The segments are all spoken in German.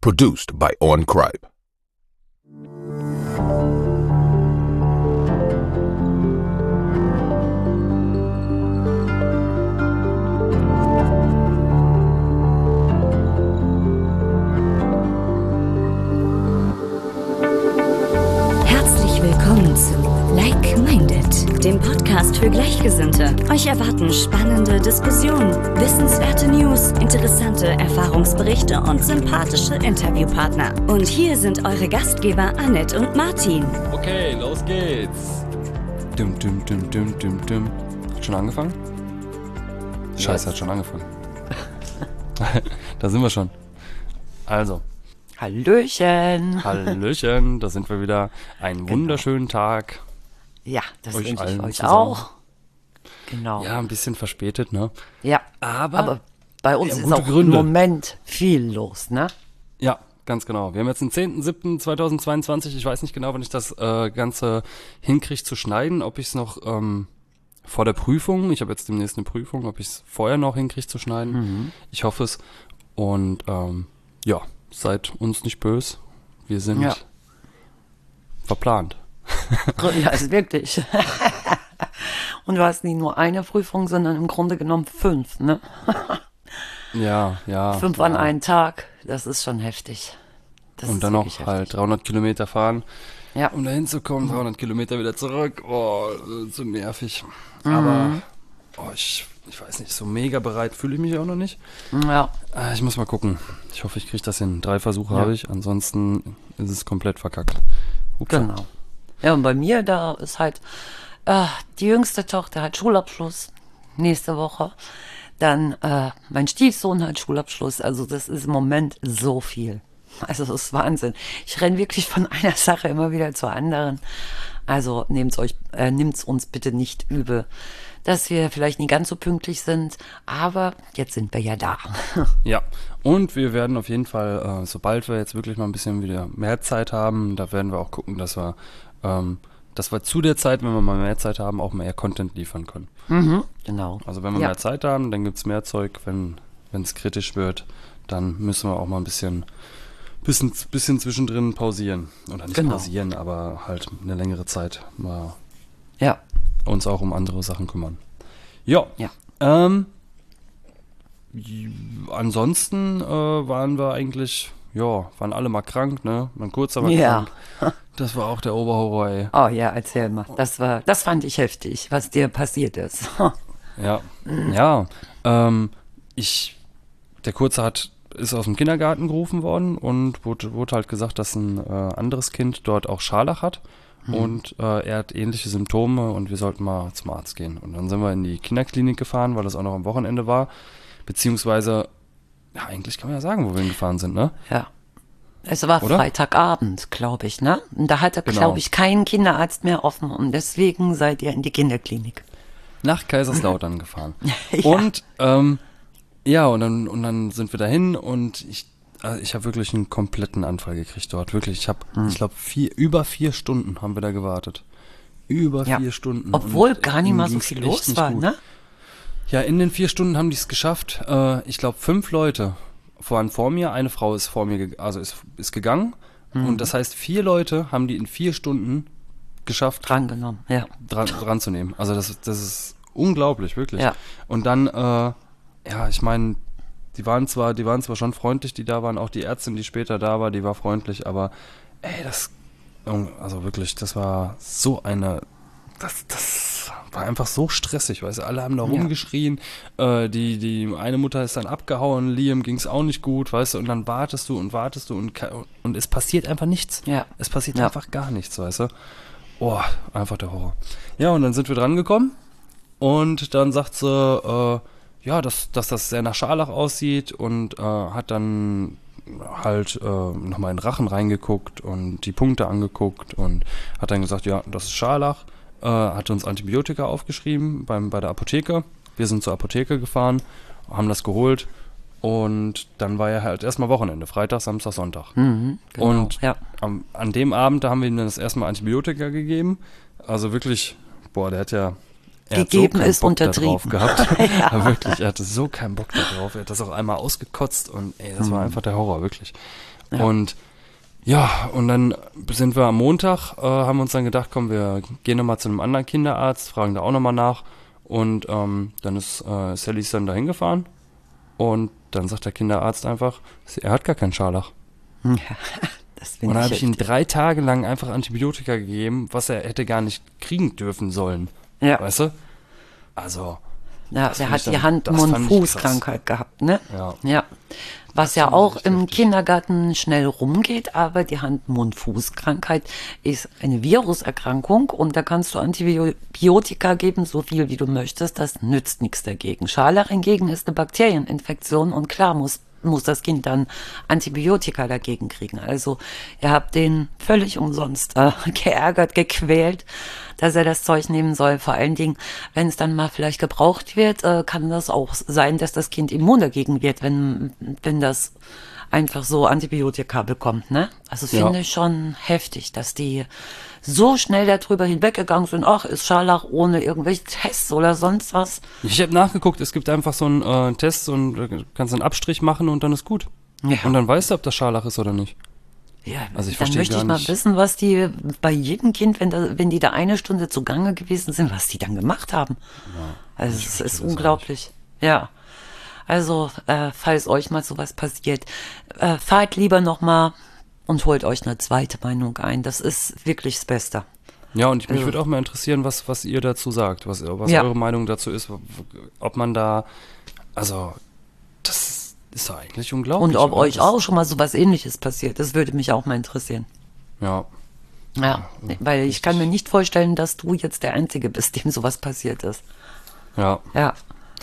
Produced by On Cripe. Willkommen zu Like Minded, dem Podcast für Gleichgesinnte. Euch erwarten spannende Diskussionen, wissenswerte News, interessante Erfahrungsberichte und sympathische Interviewpartner. Und hier sind eure Gastgeber Annette und Martin. Okay, los geht's. Hat schon angefangen? Scheiße, hat schon angefangen. Da sind wir schon. Also. Hallöchen, da sind wir wieder. Einen wunderschönen Tag. Ja, das wünsche ich euch zusammen. auch. Genau. Ja, ein bisschen verspätet, ne? Ja, aber bei uns ist auch im Moment viel los, ne? Ja, ganz genau. Wir haben jetzt den 10.07.2022. Ich weiß nicht genau, wann ich das Ganze hinkriege zu schneiden. Ob ich es noch vor der Prüfung, ich habe jetzt demnächst eine Prüfung, ob ich es vorher noch hinkriege zu schneiden. Mhm. Ich hoffe es. Und ja, seid uns nicht böse. Wir sind verplant. Ja, ist wirklich. Und du hast nicht nur eine Prüfung, sondern im Grunde genommen 5, ne? Ja. 5 an einen Tag, das ist schon heftig. Das und dann noch halt 300 Kilometer fahren, um da hinzukommen, 300 Kilometer wieder zurück. Oh, so nervig. Aber ich weiß nicht, so mega bereit fühle ich mich auch noch nicht. Ja. Ich muss mal gucken. Ich hoffe, ich kriege das hin. 3 Versuche habe ich, ansonsten ist es komplett verkackt. Upsa. Genau. Ja, und bei mir, da ist halt die jüngste Tochter hat Schulabschluss nächste Woche. Dann mein Stiefsohn hat Schulabschluss. Also das ist im Moment so viel. Also das ist Wahnsinn. Ich renne wirklich von einer Sache immer wieder zur anderen. Also nehmt's uns bitte nicht übel, dass wir vielleicht nicht ganz so pünktlich sind, aber jetzt sind wir ja da. Ja, und wir werden auf jeden Fall, sobald wir jetzt wirklich mal ein bisschen wieder mehr Zeit haben, da werden wir auch gucken, dass wir zu der Zeit, wenn wir mal mehr Zeit haben, auch mehr Content liefern können. Mhm, genau. Also wenn wir mehr Zeit haben, dann gibt's mehr Zeug. Wenn es kritisch wird, dann müssen wir auch mal ein bisschen zwischendrin pausieren. Oder nicht pausieren, aber halt eine längere Zeit mal uns auch um andere Sachen kümmern. Ja. Ansonsten waren wir eigentlich, waren alle mal krank, ne? Mein Kurzer war krank. Das war auch der Oberhorror, ey. Oh ja, erzähl mal. Das fand ich heftig, was dir passiert ist. Der Kurze ist aus dem Kindergarten gerufen worden und wurde halt gesagt, dass ein anderes Kind dort auch Scharlach hat. Und er hat ähnliche Symptome und wir sollten mal zum Arzt gehen. Und dann sind wir in die Kinderklinik gefahren, weil das auch noch am Wochenende war. Beziehungsweise, eigentlich kann man ja sagen, wo wir hingefahren sind, ne? Ja. Es war Freitagabend, glaube ich, ne? Und da hatte, glaube ich, kein Kinderarzt mehr offen und deswegen seid ihr in die Kinderklinik. Nach Kaiserslautern gefahren. Und, und dann sind wir dahin und ich habe wirklich einen kompletten Anfall gekriegt dort. Wirklich, ich glaube, über 4 Stunden haben wir da gewartet. Über 4 Stunden. Obwohl gar nicht mal so viel los war, ne? Ja, in den 4 Stunden haben die es geschafft. Ich glaube, 5 Leute waren vor mir. Eine Frau ist vor mir, ist gegangen. Und das heißt, 4 Leute haben die in 4 Stunden geschafft, dran zu nehmen. Also das ist unglaublich, wirklich. Ja. Und dann, ich meine, die waren zwar schon freundlich, die da waren, auch die Ärztin, die später da war, die war freundlich, aber also wirklich, das war so das war einfach so stressig, weißt du, alle haben da rumgeschrien, die eine Mutter ist dann abgehauen, Liam ging's auch nicht gut, weißt du, und dann wartest du und es passiert einfach nichts. Ja. Es passiert einfach gar nichts, weißt du. Oh, einfach der Horror. Ja, und dann sind wir dran gekommen und dann sagt sie, dass das sehr nach Scharlach aussieht und hat dann halt nochmal in den Rachen reingeguckt und die Punkte angeguckt und hat dann gesagt, ja, das ist Scharlach, hat uns Antibiotika aufgeschrieben bei der Apotheke. Wir sind zur Apotheke gefahren, haben das geholt und dann war ja halt erstmal Wochenende, Freitag, Samstag, Sonntag. Mhm, genau, und an dem Abend, da haben wir ihm dann das erste Mal Antibiotika gegeben. Also wirklich, der hat ja Er hat gegeben keinen ist, Bock da drauf untertrieben. gehabt. Aber wirklich, er hatte so keinen Bock da drauf. Er hat das auch einmal ausgekotzt und das war einfach der Horror, wirklich. Ja. Und ja, und dann sind wir am Montag, haben uns dann gedacht, komm, wir gehen nochmal zu einem anderen Kinderarzt, fragen da auch nochmal nach. Und dann ist Sally ist dann da hingefahren und dann sagt der Kinderarzt einfach, er hat gar keinen Scharlach. Ja, das Und finde dann ich habe ich ihm heftig. 3 Tage lang einfach Antibiotika gegeben, was er hätte gar nicht kriegen dürfen sollen. Ja. Weißt du? Also, Ja, das der fand hat ich die dann- Hand-, das fand ich Mund-Fuß-Krankheit gehabt, ne? Ja. Ja. Was ja fand ich auch echt im heftig. Kindergarten schnell rumgeht, aber die Hand-Mund-Fuß-Krankheit ist eine Viruserkrankung und da kannst du Antibiotika geben, so viel wie du möchtest, das nützt nichts dagegen. Scharlach hingegen ist eine Bakterieninfektion und klar muss das Kind dann Antibiotika dagegen kriegen. Also ihr habt den völlig umsonst geärgert, gequält, dass er das Zeug nehmen soll. Vor allen Dingen, wenn es dann mal vielleicht gebraucht wird, kann das auch sein, dass das Kind immun dagegen wird, wenn das einfach so Antibiotika bekommt, ne? Also Ja. finde ich schon heftig, dass die so schnell darüber hinweggegangen sind. Ach, ist Scharlach ohne irgendwelche Tests oder sonst was. Ich habe nachgeguckt, es gibt einfach so einen Test und du kannst einen Abstrich machen und dann ist gut. Ja. Und dann weißt du, ob das Scharlach ist oder nicht. Ja, Also ich dann verstehe möchte gar ich mal nicht. wissen, was die bei jedem Kind, wenn die da eine Stunde zugange gewesen sind, was die dann gemacht haben. Also es ist unglaublich. Ja. Also, falls euch mal sowas passiert, fahrt lieber nochmal und holt euch eine zweite Meinung ein. Das ist wirklich das Beste. Ja, und mich Also- würde auch mal interessieren, was ihr dazu sagt, was Ja. eure Meinung dazu ist, ob man da, also, das ist doch eigentlich unglaublich. Und ob oder? euch Das- auch schon mal sowas Ähnliches passiert, das würde mich auch mal interessieren. Ja, Ja, weil ich kann mir nicht vorstellen, dass du jetzt der Einzige bist, dem sowas passiert ist. ja. Ja.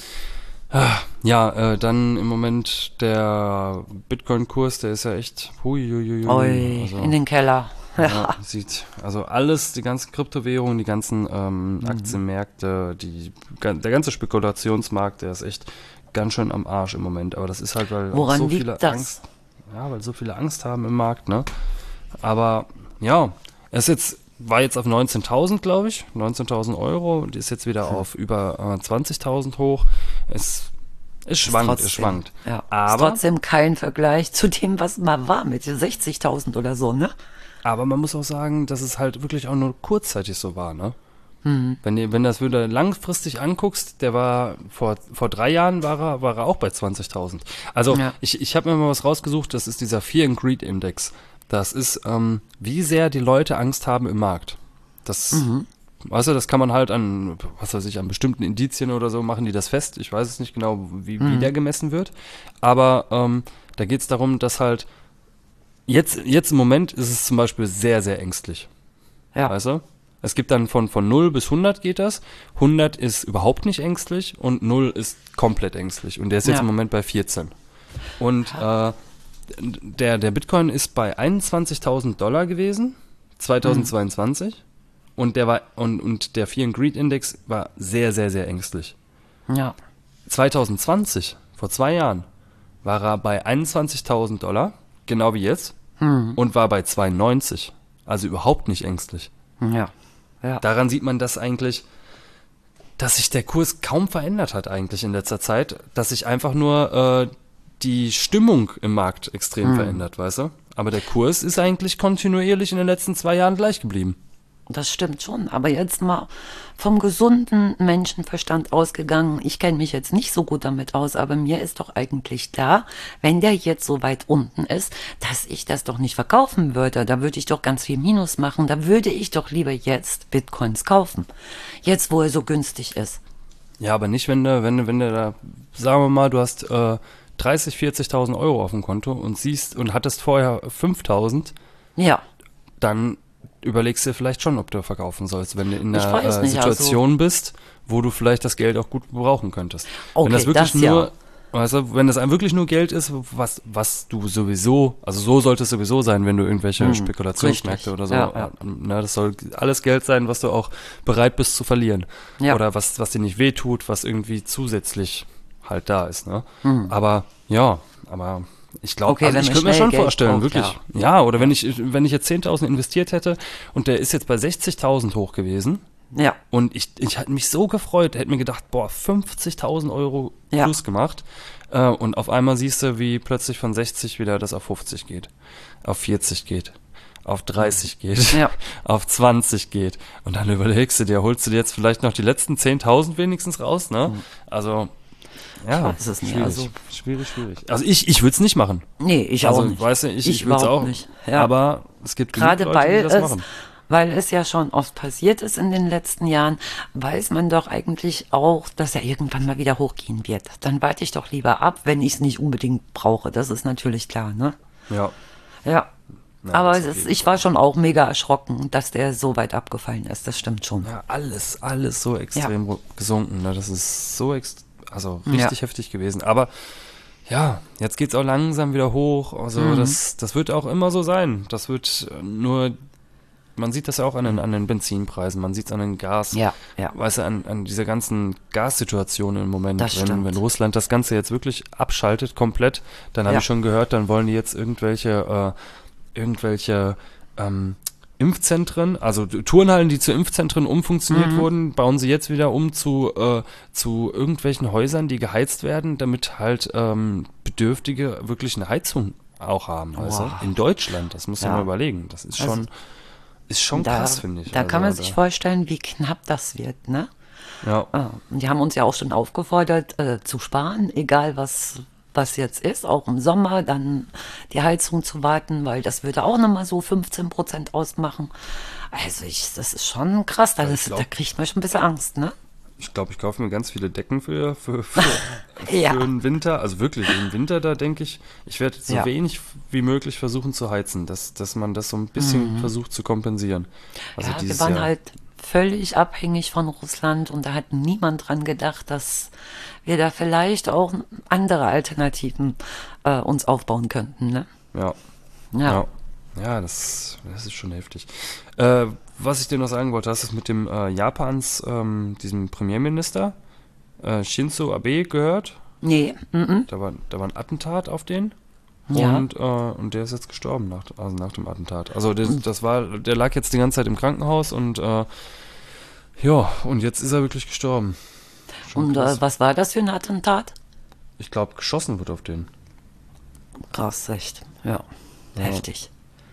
Ja, dann im Moment der Bitcoin-Kurs, der ist ja echt, huiuiui. Oi, Also, in den Keller. ja, sieht, also alles, die ganzen Kryptowährungen, die ganzen Aktienmärkte, der ganze Spekulationsmarkt, der ist echt ganz schön am Arsch im Moment. Aber das ist halt, weil auch Woran so liegt viele das? Angst, ja, weil so viele Angst haben im Markt, ne? Aber ja, war jetzt auf 19.000, glaube ich, 19.000 Euro und ist jetzt wieder auf über 20.000 hoch. Es schwankt. Ja, ist Aber, trotzdem kein Vergleich zu dem, was mal war mit 60.000 oder so, ne? aber man muss auch sagen, dass es halt wirklich auch nur kurzzeitig so war, ne? Wenn das wieder langfristig anguckst, der war vor 3 Jahren war er auch bei 20.000. Also Ja. ich habe mir mal was rausgesucht, das ist dieser Fear and Greed Index. Das ist, wie sehr die Leute Angst haben im Markt. Das, weißt du, das kann man halt an, was weiß ich, an bestimmten Indizien oder so machen die das fest. Ich weiß es nicht genau, wie der gemessen wird. Aber da geht es darum, dass halt jetzt im Moment ist es zum Beispiel sehr, sehr ängstlich. Ja. Weißt du? Es gibt dann von 0 bis 100 geht das. 100 ist überhaupt nicht ängstlich und 0 ist komplett ängstlich. Und der ist jetzt Ja. im Moment bei 14. Und der Bitcoin ist bei 21.000 Dollar gewesen, 2022. Und der war, und der Fear and Greed Index war sehr, sehr, sehr ängstlich. Ja. 2020, vor 2 Jahren, war er bei 21.000 Dollar, genau wie jetzt, und war bei 92. Also überhaupt nicht ängstlich. Ja. Ja. Daran sieht man, dass sich der Kurs kaum verändert hat eigentlich in letzter Zeit, dass sich einfach nur die Stimmung im Markt extrem verändert, weißt du? Aber der Kurs ist eigentlich kontinuierlich in den letzten 2 Jahren gleich geblieben. Das stimmt schon, aber jetzt mal vom gesunden Menschenverstand ausgegangen. Ich kenne mich jetzt nicht so gut damit aus, aber mir ist doch eigentlich klar, wenn der jetzt so weit unten ist, dass ich das doch nicht verkaufen würde. Da würde ich doch ganz viel Minus machen. Da würde ich doch lieber jetzt Bitcoins kaufen. Jetzt, wo er so günstig ist. Ja, aber nicht, wenn du da, sagen wir mal, du hast 30.000, 40.000 Euro auf dem Konto und hattest vorher 5.000, Ja, dann überlegst du dir vielleicht schon, ob du verkaufen sollst, wenn du in Ich einer weiß nicht, Situation bist, wo du vielleicht das Geld auch gut gebrauchen könntest. Okay, wenn das wirklich das ja. nur, weißt du, wenn das wirklich nur Geld ist, was du sowieso, also so sollte es sowieso sein, wenn du irgendwelche Spekulationsmärkte richtig. oder so, Ja. Na, das soll alles Geld sein, was du auch bereit bist zu verlieren. Ja. Oder was dir nicht wehtut, was irgendwie zusätzlich halt da ist, ne? Aber ich glaube, Okay, also wenn ich man könnte mir schnell schon Geld vorstellen, braucht, wirklich. Ja, oder wenn ich jetzt 10.000 investiert hätte und der ist jetzt bei 60.000 hoch gewesen, Ja. Und ich hatte mich so gefreut, hätte mir gedacht, boah, 50.000 Euro Ja. plus gemacht. Und auf einmal siehst du, wie plötzlich von 60 wieder das auf 50 geht, auf 40 geht, auf 30 geht, Ja. auf 20 geht. Und dann überlegst du dir, holst du dir jetzt vielleicht noch die letzten 10.000 wenigstens raus, ne? Also, ja, Ich weiß es nicht, schwierig, also- schwierig. Also ich würde es nicht machen. Nee, ich Also, auch nicht. weißt du, ich würde es überhaupt auch, nicht. Ja. aber es gibt genug Gerade Leute, die das machen. weil es ja schon oft passiert ist in den letzten Jahren, weiß man doch eigentlich auch, dass er irgendwann mal wieder hochgehen wird. Dann warte ich doch lieber ab, wenn ich es nicht unbedingt brauche. Das ist natürlich klar, ne? Ja. Ja. Ja, Aber das auf jeden ich war schon auch mega erschrocken, dass der so weit abgefallen ist. Das stimmt schon. Ja, alles so extrem gesunken. Ne? Das ist so richtig Ja. heftig gewesen. Aber ja, jetzt geht's auch langsam wieder hoch. Also das wird auch immer so sein. Das wird nur, man sieht das ja auch an den Benzinpreisen, man sieht es an den Gas, Ja, ja. weißt du, an dieser ganzen Gassituation im Moment. Das stimmt. Wenn Russland das Ganze jetzt wirklich abschaltet komplett, dann habe Ja. ich schon gehört, dann wollen die jetzt irgendwelche Impfzentren, also Turnhallen, die zu Impfzentren umfunktioniert wurden, bauen sie jetzt wieder um zu irgendwelchen Häusern, die geheizt werden, damit halt Bedürftige wirklich eine Heizung auch haben. Weißt du? Wow. In Deutschland, das muss man Ja. mal überlegen. Das ist Also, schon krass, finde ich. Da kann man Also, sich vorstellen, wie knapp das wird, ne? ja. Und die haben uns ja auch schon aufgefordert, zu sparen, egal was jetzt ist, auch im Sommer, dann die Heizung zu warten, weil das würde auch nochmal so 15% ausmachen. Also das ist schon krass, da kriegt man schon ein bisschen Angst, ne? Ich glaube, ich kaufe mir ganz viele Decken für Ja. den Winter. Also wirklich, im Winter, da denke ich, ich werde so Ja. wenig wie möglich versuchen zu heizen, dass man das so ein bisschen versucht zu kompensieren. Also Ja, wir dieses waren Jahr. halt völlig abhängig von Russland und da hat niemand dran gedacht, dass wir da vielleicht auch andere Alternativen uns aufbauen könnten, ne? Ja. Ja. Ja, das ist schon heftig. Was ich dir noch sagen wollte, hast du es mit dem Japans, diesem Premierminister, Shinzo Abe, gehört? Nee, Da war ein Attentat auf den. Ja. Und der ist jetzt gestorben nach dem Attentat. Also der lag jetzt die ganze Zeit im Krankenhaus und und jetzt ist er wirklich gestorben. Schon Und krass. was war das für ein Attentat? Ich glaube, geschossen wird auf den. Krass, echt. Ja, heftig.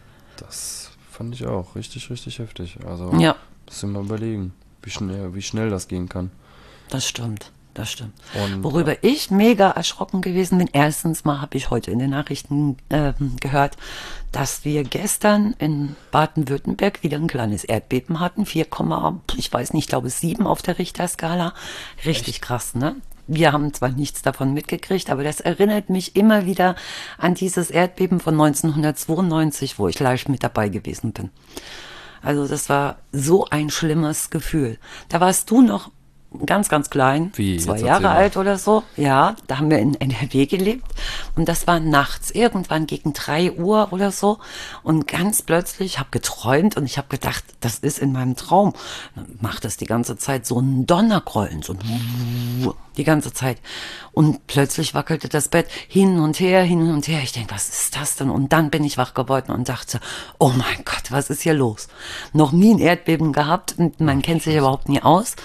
Das fand ich auch richtig, richtig heftig. Also Ja, das mal überlegen, wie schnell das gehen kann. das stimmt. Das stimmt. Und, Worüber ich mega erschrocken gewesen bin, erstens mal habe ich heute in den Nachrichten gehört, dass wir gestern in Baden-Württemberg wieder ein kleines Erdbeben hatten, 4, ich weiß nicht, ich glaube 7 auf der Richterskala. Richtig krass, ne? Wir haben zwar nichts davon mitgekriegt, aber das erinnert mich immer wieder an dieses Erdbeben von 1992, wo ich live mit dabei gewesen bin. Also das war so ein schlimmes Gefühl. Da warst du noch ganz, ganz klein, Wie? 2 Jetzt Jahre erzähl mal. alt oder so. Ja, da haben wir in NRW gelebt und das war nachts, irgendwann gegen 3 Uhr oder so und ganz plötzlich, habe geträumt und ich habe gedacht, das ist in meinem Traum. Dann macht es die ganze Zeit so ein Donnergrollen, so die ganze Zeit und plötzlich wackelte das Bett hin und her, hin und her. Ich denke, was ist das denn? Und dann bin ich wach geworden und dachte, oh mein Gott, was ist hier los? Noch nie ein Erdbeben gehabt und man kennt sich überhaupt nie aus.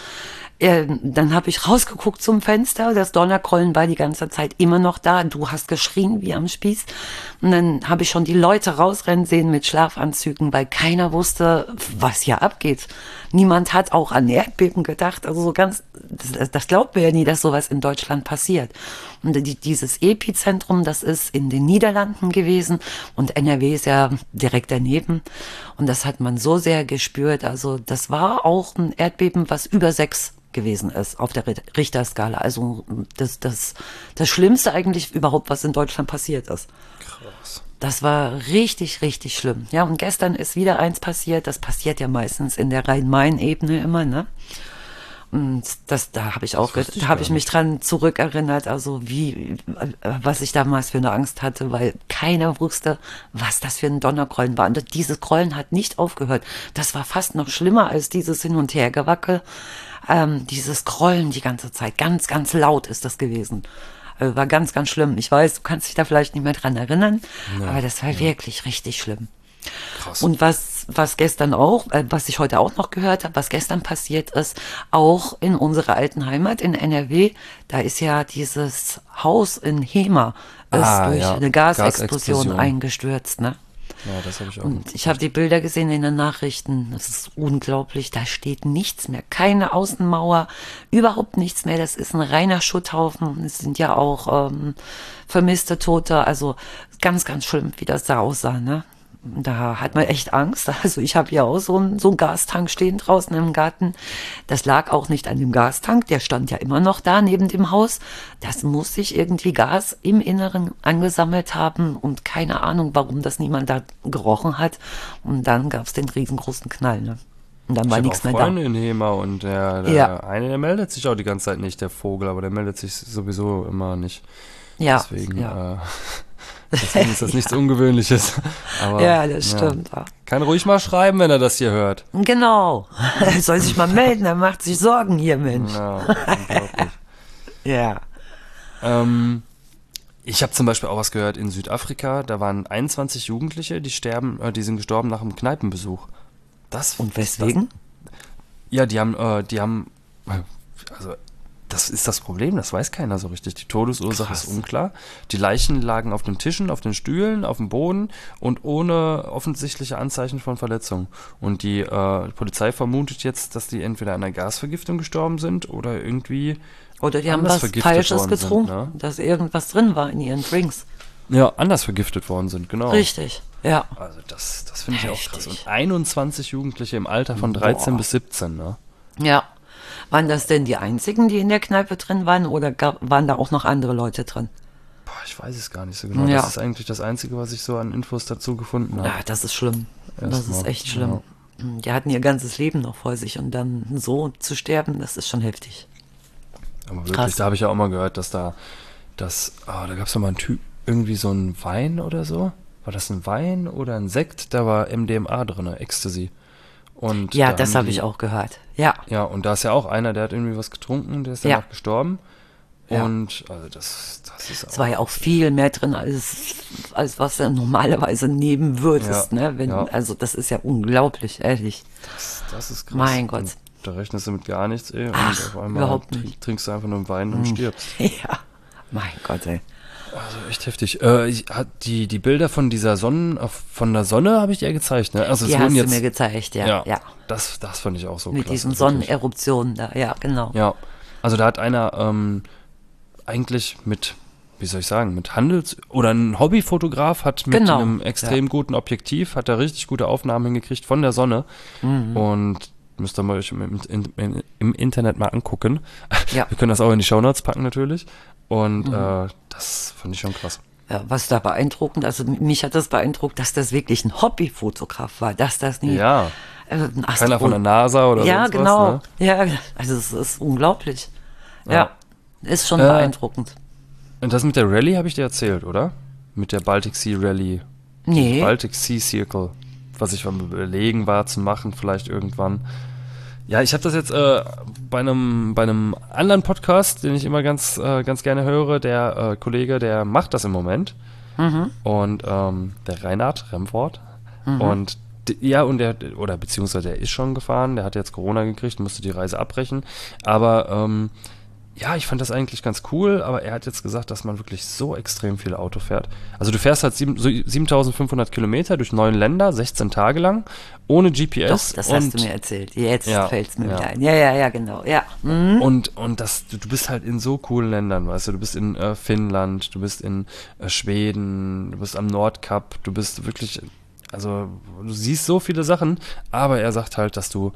Dann habe ich rausgeguckt zum Fenster, das Donnergrollen war die ganze Zeit immer noch da. Du hast geschrien wie am Spieß. Und dann habe ich schon die Leute rausrennen sehen mit Schlafanzügen, weil keiner wusste, was hier abgeht. Niemand hat auch an Erdbeben gedacht. Also so ganz, das glaubt man ja nie, dass sowas in Deutschland passiert. Und dieses Epizentrum, das ist in den Niederlanden gewesen und NRW ist ja direkt daneben. Und das hat man so sehr gespürt. Also das war auch ein Erdbeben, was über 6 gewesen ist auf der Richterskala. Also das Schlimmste eigentlich überhaupt, was in Deutschland passiert ist. krass. Das war richtig, richtig schlimm. Ja, und gestern ist wieder eins passiert. Das passiert ja meistens in der Rhein-Main-Ebene immer, ne? Und da habe ich auch, wusste ich da habe gar ich mich dran zurückerinnert, also was ich damals für eine Angst hatte, weil keiner wusste, was das für ein Donnergrollen war. Und dieses Grollen hat nicht aufgehört. Das war fast noch schlimmer als dieses Hin- und Hergewackel. Dieses Grollen die ganze Zeit, ganz, ganz laut ist das gewesen. Also war ganz, ganz schlimm. Ich weiß, du kannst dich da vielleicht nicht mehr dran erinnern, aber das war wirklich richtig schlimm. Krass. Und was gestern auch, was ich heute auch noch gehört habe, was gestern passiert ist, auch in unserer alten Heimat in NRW, da ist ja dieses Haus in Hema ist durch ja. eine Gasexplosion Gasexplosion. eingestürzt, ne? Ja, das habe ich auch. Und ich habe die Bilder gesehen in den Nachrichten. Das ist unglaublich. Da steht nichts mehr. Keine Außenmauer, überhaupt nichts mehr. Das ist ein reiner Schutthaufen. Es sind ja auch vermisste Tote. Also ganz, ganz schlimm, wie das da aussah, ne? Da hat man echt Angst. Also ich habe hier auch so einen Gastank stehen draußen im Garten. Das lag auch nicht an dem Gastank, der stand ja immer noch da neben dem Haus. Das muss sich irgendwie Gas im Inneren angesammelt haben und keine Ahnung, warum das niemand da gerochen hat. Und dann gab es den riesengroßen Knall. Ne? Und dann war Ich nichts habe mehr auch da. Freunde in Hema und der Ja. eine, der meldet sich auch die ganze Zeit nicht, der Vogel, aber der meldet sich sowieso immer nicht. Ja, Deswegen, ja. deswegen ist das nichts Ungewöhnliches. Aber, Ja, das stimmt. Ja. Kann ruhig mal schreiben, wenn er das hier hört. Genau. Er soll sich mal melden, er macht sich Sorgen hier, Mensch. Ja, unglaublich. Ja. Ich habe zum Beispiel auch was gehört in Südafrika, da waren 21 Jugendliche, die sind gestorben nach einem Kneipenbesuch. Und weswegen? Ja, die haben, also das ist das Problem, das weiß keiner so richtig. Die Todesursache Krass. ist unklar. Die Leichen lagen auf den Tischen, auf den Stühlen, auf dem Boden und ohne offensichtliche Anzeichen von Verletzung. Und die Polizei vermutet jetzt, dass die entweder an einer Gasvergiftung gestorben sind oder irgendwie Oder die haben anders was vergiftet Falsches worden getrunken, sind, ne? dass irgendwas drin war in ihren Drinks. Ja, anders vergiftet worden sind, genau. Richtig, ja. Also das finde ich auch krass. Heftig. Und 21 Jugendliche im Alter von 13 Boah. bis 17, ne? Ja. Waren das denn die einzigen, die in der Kneipe drin waren oder waren da auch noch andere Leute drin? Boah, ich weiß es gar nicht so genau. Ja. Das ist eigentlich das Einzige, was ich so an Infos dazu gefunden habe. Ja, das ist schlimm. Das ist Erstmal, echt schlimm. Die hatten ihr ganzes Leben noch vor sich und dann so zu sterben, das ist schon heftig. Aber wirklich, krass. da habe ich ja auch mal gehört, da gab es mal einen Typ, irgendwie so einen Wein oder so. War das ein Wein oder ein Sekt? Da war MDMA drin, Ecstasy. Und Ja, da das haben habe ich auch gehört. Ja. Ja, und da ist ja auch einer, der hat irgendwie was getrunken, der ist Ja. danach gestorben. Ja. Und also das ist Es war ja auch viel mehr drin, als was du normalerweise nehmen würdest. Ja, Ne? ja. Also das ist ja unglaublich, ehrlich. das ist krass. Mein Gott. Und da rechnest du mit gar nichts, ey. Und Ach, auf einmal überhaupt nicht. trinkst du einfach nur einen Wein und stirbst. Ja, mein Gott, ey. Also echt heftig. Die Bilder von dieser von der Sonne habe ich dir gezeigt, ne? Also Die es hast wurden du jetzt, mir gezeigt, ja. ja. Das fand ich auch so Mit klasse. diesen wirklich. Sonneneruptionen da, ja, genau. Ja, also da hat einer eigentlich mit, wie soll ich sagen, mit oder ein Hobbyfotograf hat mit Genau, einem extrem guten Objektiv, hat da richtig gute Aufnahmen hingekriegt von der Sonne und müsst ihr mal euch im Internet mal angucken. Ja. Wir können das auch in die Shownotes packen natürlich und das fand ich schon krass. Ja, was da beeindruckend, also mich hat das beeindruckt, dass das wirklich ein Hobbyfotograf war, dass das nie Ja, ein keiner von der NASA oder Ja, sonst genau. was, ne? Ja, also es ist unglaublich. Ja, Ja. ist schon beeindruckend. Und das mit der Rallye habe ich dir erzählt, oder? Mit der Baltic Sea Rallye. Nee, Baltic Sea Circle, was ich am Überlegen war zu machen, vielleicht irgendwann. Ja, ich habe das jetzt bei einem anderen Podcast, den ich immer ganz gerne höre, der Kollege, der macht das im Moment. Und der Reinhard Remford. Und beziehungsweise der ist schon gefahren, der hat jetzt Corona gekriegt, musste die Reise abbrechen. Aber ja, ich fand das eigentlich ganz cool, aber er hat jetzt gesagt, dass man wirklich so extrem viel Auto fährt. Also du fährst halt 7.500 Kilometer durch 9 Länder, 16 Tage lang, ohne GPS. doch, das hast du mir erzählt. Jetzt Ja, fällt es mir ja. wieder ein. Ja, genau. Ja. Mhm. Und du bist halt in so coolen Ländern, weißt du, du bist in Finnland, du bist in Schweden, du bist am Nordkap, du bist wirklich, also du siehst so viele Sachen, aber er sagt halt, dass du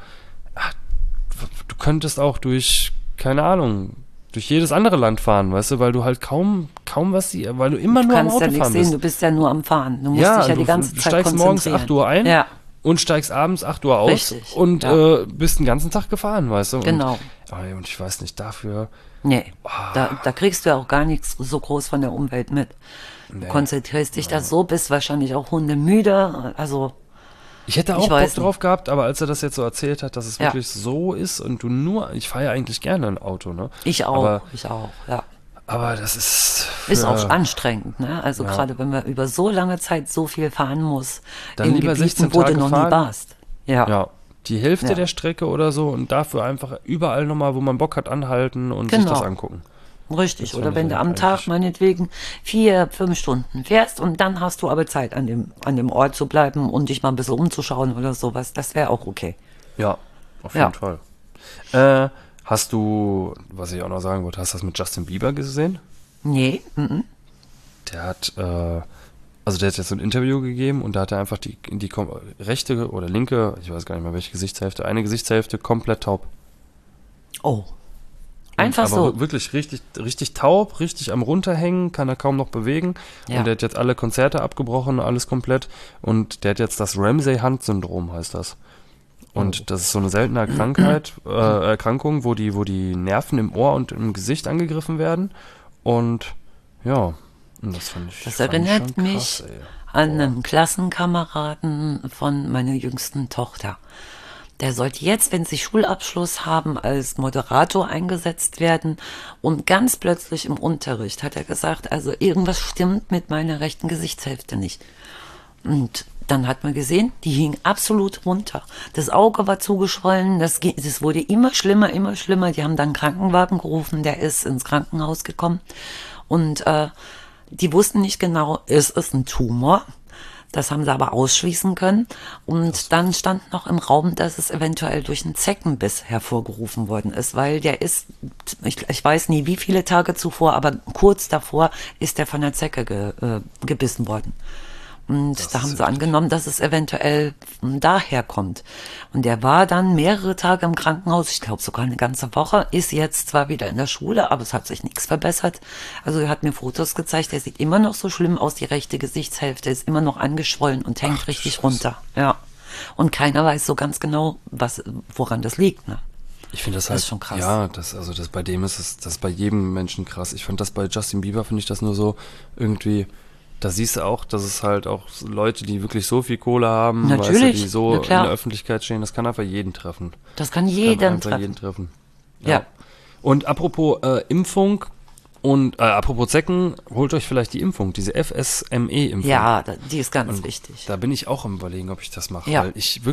könntest auch durch, keine Ahnung, durch jedes andere Land fahren, weißt du, weil du halt kaum was siehst, weil du immer Du nur am kannst Auto ja nichts fahren sehen, bist. du bist ja nur am Fahren. Du musst Ja, dich ja die ganze du Zeit steigst morgens konzentrieren. 8 Uhr ein Ja, und steigst abends 8 Uhr aus Richtig, und ja. bist den ganzen Tag gefahren, weißt du. Genau. Und ich weiß nicht, dafür. nee. Da kriegst du ja auch gar nichts so groß von der Umwelt mit. Du konzentrierst dich da so, bist wahrscheinlich auch hundemüde. Also, Ich hätte Ich auch Bock weiß drauf gehabt, aber als er das jetzt so erzählt hat, dass es Ja. wirklich so ist und ich fahre ja eigentlich gerne ein Auto, ne? ich auch, Aber, ja. aber das ist... Ist auch anstrengend, ne? Also gerade wenn man über so lange Zeit so viel fahren muss, Dann in lieber Gebieten, 16 wo du Tage noch nie fahren. warst. Ja. Ja, die Hälfte Ja. der Strecke oder so und dafür einfach überall nochmal, wo man Bock hat, anhalten und sich Genau. das angucken. Richtig. Das Oder fand wenn ich du am eigentlich- Tag meinetwegen 4-5 Stunden fährst und dann hast du aber Zeit, an dem Ort zu bleiben und dich mal ein bisschen umzuschauen oder sowas, das wäre auch okay. Ja, auf Ja. jeden Fall. Hast du, was ich auch noch sagen wollte, hast du das mit Justin Bieber gesehen? Nee, Der hat, also der hat jetzt so ein Interview gegeben und da hat er einfach die rechte oder linke, ich weiß gar nicht mehr welche Gesichtshälfte, eine Gesichtshälfte komplett taub. Oh. Einfach aber so. wirklich richtig taub, richtig am Runterhängen, kann er kaum noch bewegen. Ja. Und der hat jetzt alle Konzerte abgebrochen, alles komplett. Und der hat jetzt das Ramsay-Hunt-Syndrom, heißt das. Und das ist so eine seltene Erkrankung, wo die Nerven im Ohr und im Gesicht angegriffen werden. Und ja, und das fand ich Das fand ich erinnert schon mich krass, ey. an einen Klassenkameraden von meiner jüngsten Tochter. Der sollte jetzt, wenn sie Schulabschluss haben, als Moderator eingesetzt werden. Und ganz plötzlich im Unterricht hat er gesagt, also irgendwas stimmt mit meiner rechten Gesichtshälfte nicht. Und dann hat man gesehen, die hing absolut runter. Das Auge war zugeschwollen, das wurde immer schlimmer, immer schlimmer. Die haben dann einen Krankenwagen gerufen, der ist ins Krankenhaus gekommen. Und die wussten nicht genau, ist es ein Tumor? Das haben sie aber ausschließen können. Und dann stand noch im Raum, dass es eventuell durch einen Zeckenbiss hervorgerufen worden ist, weil der ist, ich weiß nie, wie viele Tage zuvor, aber kurz davor ist der von der Zecke gebissen worden. Und da haben sie angenommen, dass es eventuell daher kommt. Und der war dann mehrere Tage im Krankenhaus, ich glaube sogar eine ganze Woche, ist jetzt zwar wieder in der Schule, aber es hat sich nichts verbessert. Also er hat mir Fotos gezeigt, der sieht immer noch so schlimm aus, die rechte Gesichtshälfte ist immer noch angeschwollen und hängt richtig runter. Ja. Und keiner weiß so ganz genau, woran das liegt, ne? Ich finde das Das halt ist schon krass. Ja, das bei dem ist es, das ist bei jedem Menschen krass. Ich fand das bei Justin Bieber, finde ich das nur so irgendwie, da siehst du auch, dass es halt auch Leute, die wirklich so viel Kohle haben, weißt du, Natürlich, die so na in klar. der Öffentlichkeit stehen, das kann einfach jeden treffen. Das kann Kann jeden einfach treffen. jeden treffen. Ja. Und apropos Impfung und apropos Zecken, holt euch vielleicht die Impfung, diese FSME-Impfung. Ja, die ist ganz wichtig. Da bin ich auch am Überlegen, ob ich das mache, Ja. weil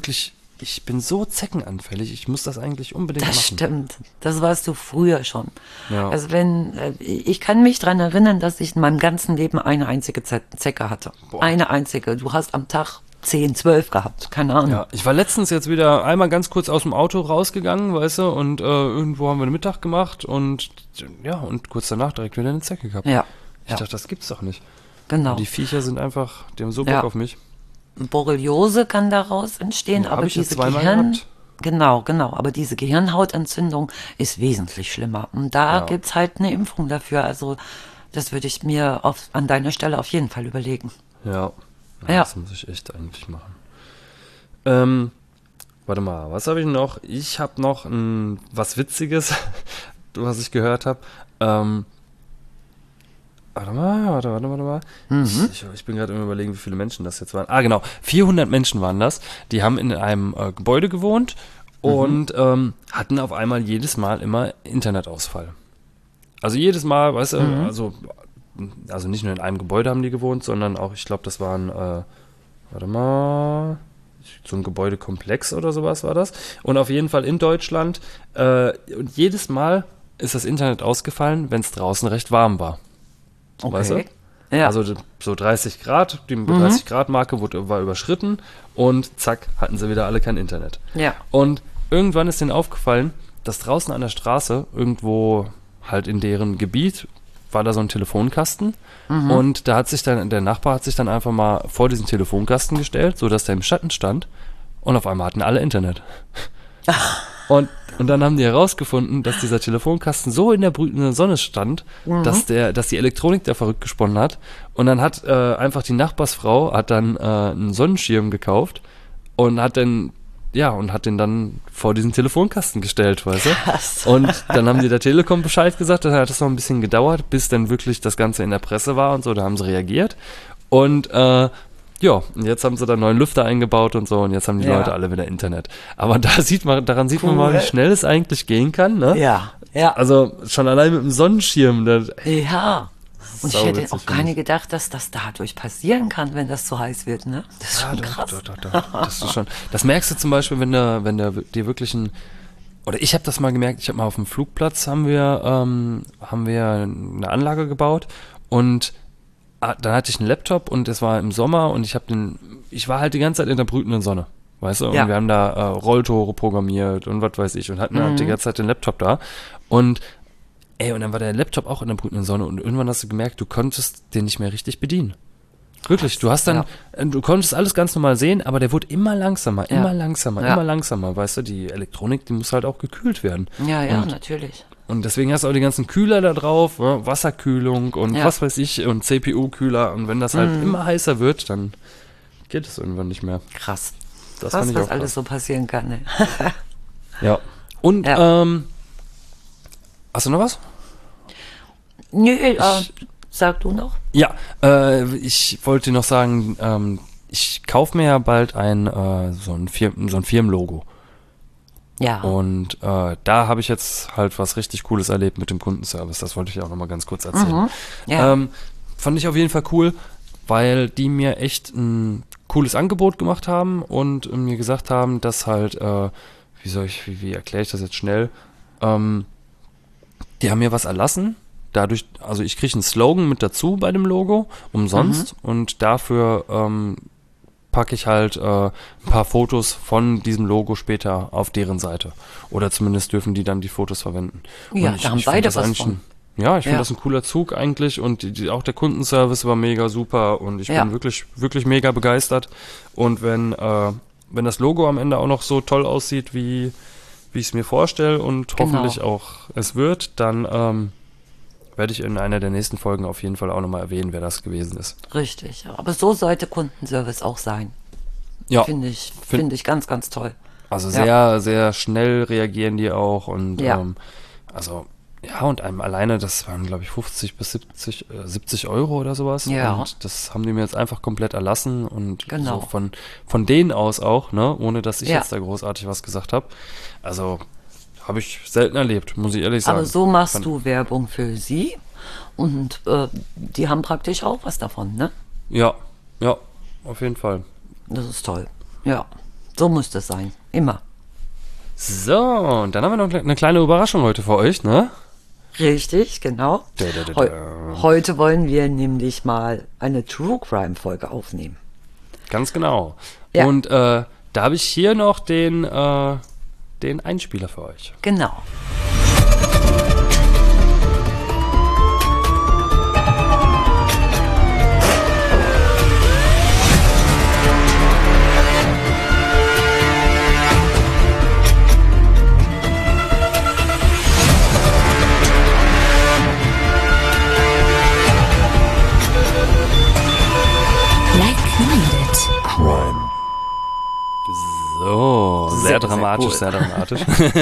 ich bin so zeckenanfällig, ich muss das eigentlich unbedingt Das machen. stimmt. Das warst du früher schon. Ja. Also ich kann mich dran erinnern, dass ich in meinem ganzen Leben eine einzige Zecke hatte. Boah. Eine einzige. Du hast am Tag 10, 12 gehabt. Keine Ahnung. Ja, ich war letztens jetzt wieder einmal ganz kurz aus dem Auto rausgegangen, weißt du, und irgendwo haben wir den Mittag gemacht und ja, und kurz danach direkt wieder eine Zecke gehabt. Ja. Ich Ja. dachte, das gibt's doch nicht. Genau. Und die Viecher sind einfach, die haben so Bock Ja. auf mich. Borreliose kann daraus entstehen, Ja, aber hab ich jetzt diese zweimal Gehirn... gehabt. Genau. Aber diese Gehirnhautentzündung ist wesentlich schlimmer. Und da Ja. gibt's halt eine Impfung dafür. Also das würde ich mir an deiner Stelle auf jeden Fall überlegen. Ja. Ja. Das muss ich echt eigentlich machen. Warte mal, was habe ich noch? Ich habe noch was Witziges, was ich gehört habe. Warte mal. Ich bin gerade im Überlegen, wie viele Menschen das jetzt waren. Ah, genau. 400 Menschen waren das. Die haben in einem Gebäude gewohnt und hatten auf einmal jedes Mal immer Internetausfall. Also jedes Mal, weißt du, also nicht nur in einem Gebäude haben die gewohnt, sondern auch, ich glaube, das waren, warte mal, so ein Gebäudekomplex oder sowas war das. Und auf jeden Fall in Deutschland. Und jedes Mal ist das Internet ausgefallen, wenn es draußen recht warm war. Okay. Weißt du? Ja. Also so 30 Grad, die 30 Grad Marke war überschritten und zack, hatten sie wieder alle kein Internet. Ja. Und irgendwann ist denen aufgefallen, dass draußen an der Straße, irgendwo halt in deren Gebiet, war da so ein Telefonkasten und da hat sich dann, der Nachbar hat sich dann einfach mal vor diesen Telefonkasten gestellt, sodass der im Schatten stand und auf einmal hatten alle Internet. Und dann haben die herausgefunden, dass dieser Telefonkasten so in der brütenden Sonne stand, dass die Elektronik da verrückt gesponnen hat. Und dann hat einfach die Nachbarsfrau einen Sonnenschirm gekauft und hat den dann vor diesen Telefonkasten gestellt, weißt du? Krass. Und dann haben die der Telekom Bescheid gesagt, dann hat es noch ein bisschen gedauert, bis dann wirklich das Ganze in der Presse war und so, da haben sie reagiert. Und und jetzt haben sie da neuen Lüfter eingebaut und so und jetzt haben die Ja. Leute alle wieder Internet. Aber daran sieht man mal, wie schnell es eigentlich gehen kann, ne? Ja. Ja. Also schon allein mit dem Sonnenschirm. Ja. Und ich hätte Sauwitzig, auch gar nicht gedacht, dass das dadurch passieren kann, wenn das zu heiß wird, ne? Das ist schon krass. Doch. Das ist schon. Das merkst du zum Beispiel, wenn du dir wirklich oder ich habe das mal gemerkt, ich habe mal auf dem Flugplatz haben wir eine Anlage gebaut und dann hatte ich einen Laptop und es war im Sommer und ich war halt die ganze Zeit in der brütenden Sonne. Weißt du, und Ja. wir haben da Rolltore programmiert und was weiß ich und hatten halt die ganze Zeit den Laptop da und dann war der Laptop auch in der brütenden Sonne und irgendwann hast du gemerkt, du konntest den nicht mehr richtig bedienen. Wirklich, du konntest alles ganz normal sehen, aber der wurde immer langsamer, Ja. immer langsamer, Ja. immer langsamer. Weißt du, die Elektronik, die muss halt auch gekühlt werden. Ja, und, natürlich. Und deswegen hast du auch die ganzen Kühler da drauf, ne? Wasserkühlung und Ja. was weiß ich und CPU-Kühler. Und wenn das halt immer heißer wird, dann geht es irgendwann nicht mehr. Krass. Das fand ich was auch alles krass. so passieren kann, ne? Ja. Und, Ja. hast du noch was? Nö, sag du noch. Ja, ich wollte dir noch sagen, ich kaufe mir ja bald so ein Firmenlogo. Ja. Und da habe ich jetzt halt was richtig Cooles erlebt mit dem Kundenservice. Das wollte ich auch nochmal ganz kurz erzählen. Ja. Fand ich auf jeden Fall cool, weil die mir echt ein cooles Angebot gemacht haben und mir gesagt haben, dass halt, wie erkläre ich das jetzt schnell? Die haben mir was erlassen. Dadurch, also ich kriege einen Slogan mit dazu bei dem Logo, umsonst. Und dafür packe ich halt ein paar Fotos von diesem Logo später auf deren Seite. Oder zumindest dürfen die dann die Fotos verwenden. Ja, Und da haben find beide das was eigentlich von. Ja, ich finde Ja. das ein cooler Zug eigentlich und auch der Kundenservice war mega super und ich Ja. bin wirklich, wirklich mega begeistert. Und wenn das Logo am Ende auch noch so toll aussieht, wie ich es mir vorstelle und Genau. hoffentlich auch es wird, dann werde ich in einer der nächsten Folgen auf jeden Fall auch nochmal erwähnen, wer das gewesen ist. Richtig. Ja. Aber so sollte Kundenservice auch sein. Ja, Finde ich ganz, ganz toll. also Ja. sehr, sehr schnell reagieren die auch und Ja. und einem alleine, das waren glaube ich 50 bis 70 Euro oder sowas. Ja. Und das haben die mir jetzt einfach komplett erlassen und Genau. so von denen aus auch, ne, ohne dass ich Ja. jetzt da großartig was gesagt habe. Also habe ich selten erlebt, muss ich ehrlich sagen. Aber so machst Fand- du Werbung für sie und die haben praktisch auch was davon, ne? Ja, auf jeden Fall. Das ist toll. Ja, so muss das sein. Immer. So, und dann haben wir noch eine kleine Überraschung heute für euch, ne? Richtig, genau. Da, da, da, Heu da. heute wollen wir nämlich mal eine True Crime Folge aufnehmen. Ganz genau. Ja. Und da habe ich hier noch den Einspieler für euch. Genau. Like-minded. Crime. So, sehr Sehr dramatisch, cool. sehr dramatisch.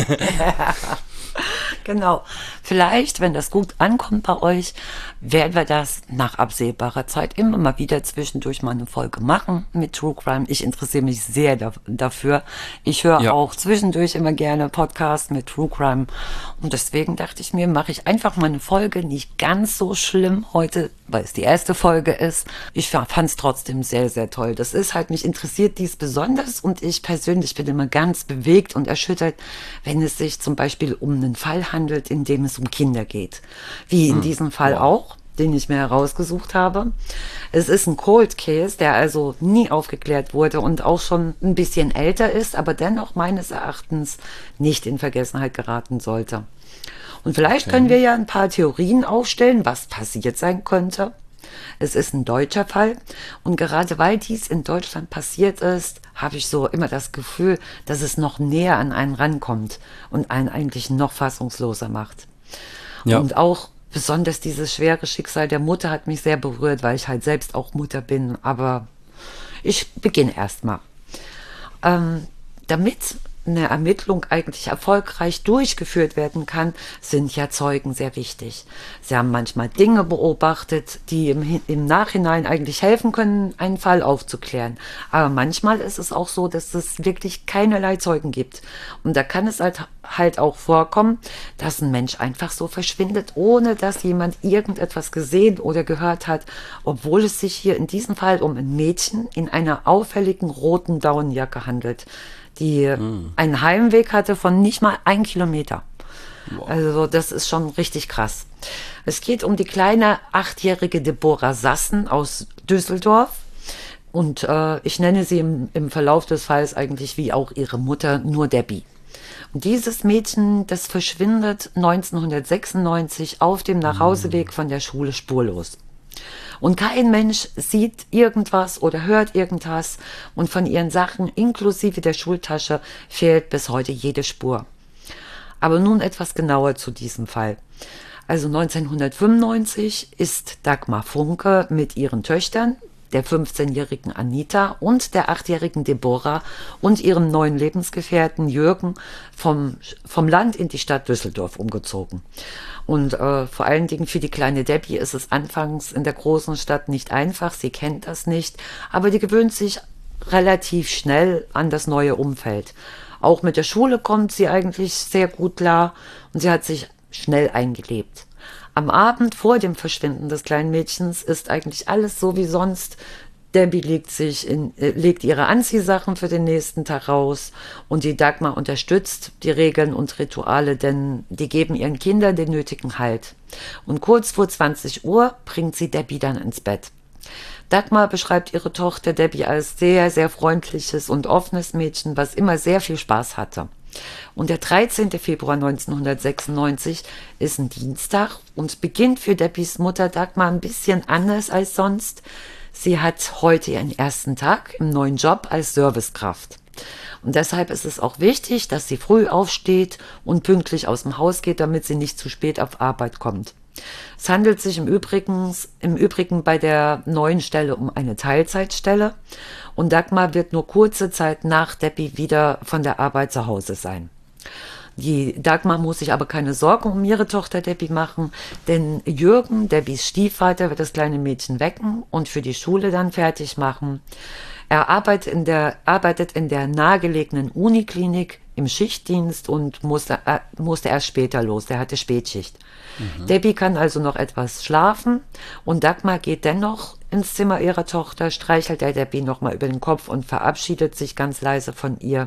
Genau. Vielleicht, wenn das gut ankommt bei euch, werden wir das nach absehbarer Zeit immer mal wieder zwischendurch mal eine Folge machen mit True Crime. Ich interessiere mich sehr dafür. Ich höre Ja. auch zwischendurch immer gerne Podcasts mit True Crime. Und deswegen dachte ich mir, mache ich einfach mal eine Folge, nicht ganz so schlimm heute, weil es die erste Folge ist. Ich fand es trotzdem sehr, sehr toll. Das ist halt, mich interessiert dies besonders und ich persönlich bin immer ganz bewegt und erschüttert, wenn es sich zum Beispiel um einen Fall handelt, in dem es um Kinder geht. Wie in diesem Fall auch, den ich mir herausgesucht habe. Es ist ein Cold Case, der also nie aufgeklärt wurde und auch schon ein bisschen älter ist, aber dennoch meines Erachtens nicht in Vergessenheit geraten sollte. Und vielleicht können wir ja ein paar Theorien aufstellen, was passiert sein könnte. Es ist ein deutscher Fall und gerade weil dies in Deutschland passiert ist, habe ich so immer das Gefühl, dass es noch näher an einen rankommt und einen eigentlich noch fassungsloser macht. Ja. Und auch besonders dieses schwere Schicksal der Mutter hat mich sehr berührt, weil ich halt selbst auch Mutter bin. Aber ich beginne erstmal. Damit eine Ermittlung eigentlich erfolgreich durchgeführt werden kann, sind ja Zeugen sehr wichtig. Sie haben manchmal Dinge beobachtet, die im Nachhinein eigentlich helfen können, einen Fall aufzuklären. Aber manchmal ist es auch so, dass es wirklich keinerlei Zeugen gibt. Und da kann es halt auch vorkommen, dass ein Mensch einfach so verschwindet, ohne dass jemand irgendetwas gesehen oder gehört hat, obwohl es sich hier in diesem Fall um ein Mädchen in einer auffälligen roten Daunenjacke handelt, die einen Heimweg hatte von nicht mal 1 Kilometer. Wow. Also das ist schon richtig krass. Es geht um die kleine 8-jährige Deborah Sassen aus Düsseldorf. Und ich nenne sie im Verlauf des Falls eigentlich wie auch ihre Mutter nur Debbie. Und dieses Mädchen, das verschwindet 1996 auf dem Nachhauseweg von der Schule spurlos. Und kein Mensch sieht irgendwas oder hört irgendwas und von ihren Sachen inklusive der Schultasche fehlt bis heute jede Spur. Aber nun etwas genauer zu diesem Fall. Also 1995 ist Dagmar Funke mit ihren Töchtern, der 15-jährigen Anita und der 8-jährigen Deborah und ihrem neuen Lebensgefährten Jürgen vom Land in die Stadt Düsseldorf umgezogen. Und vor allen Dingen für die kleine Debbie ist es anfangs in der großen Stadt nicht einfach, sie kennt das nicht, aber die gewöhnt sich relativ schnell an das neue Umfeld. Auch mit der Schule kommt sie eigentlich sehr gut klar und sie hat sich schnell eingelebt. Am Abend vor dem Verschwinden des kleinen Mädchens ist eigentlich alles so wie sonst. Debbie legt ihre Anziehsachen für den nächsten Tag raus und die Dagmar unterstützt die Regeln und Rituale, denn die geben ihren Kindern den nötigen Halt. Und kurz vor 20 Uhr bringt sie Debbie dann ins Bett. Dagmar beschreibt ihre Tochter Debbie als sehr, sehr freundliches und offenes Mädchen, was immer sehr viel Spaß hatte. Und der 13. Februar 1996 ist ein Dienstag und beginnt für Debbies Mutter Dagmar ein bisschen anders als sonst. Sie hat heute ihren ersten Tag im neuen Job als Servicekraft. Und deshalb ist es auch wichtig, dass sie früh aufsteht und pünktlich aus dem Haus geht, damit sie nicht zu spät auf Arbeit kommt. Es handelt sich im Übrigen bei der neuen Stelle um eine Teilzeitstelle und Dagmar wird nur kurze Zeit nach Debbie wieder von der Arbeit zu Hause sein. Die Dagmar muss sich aber keine Sorgen um ihre Tochter Debbie machen, denn Jürgen, Debbies Stiefvater, wird das kleine Mädchen wecken und für die Schule dann fertig machen. Er arbeitet in der nahegelegenen Uniklinik im Schichtdienst und musste erst später los. Der hatte Spätschicht. Debbie kann also noch etwas schlafen und Dagmar geht dennoch ins Zimmer ihrer Tochter, streichelt der Debbie nochmal über den Kopf und verabschiedet sich ganz leise von ihr.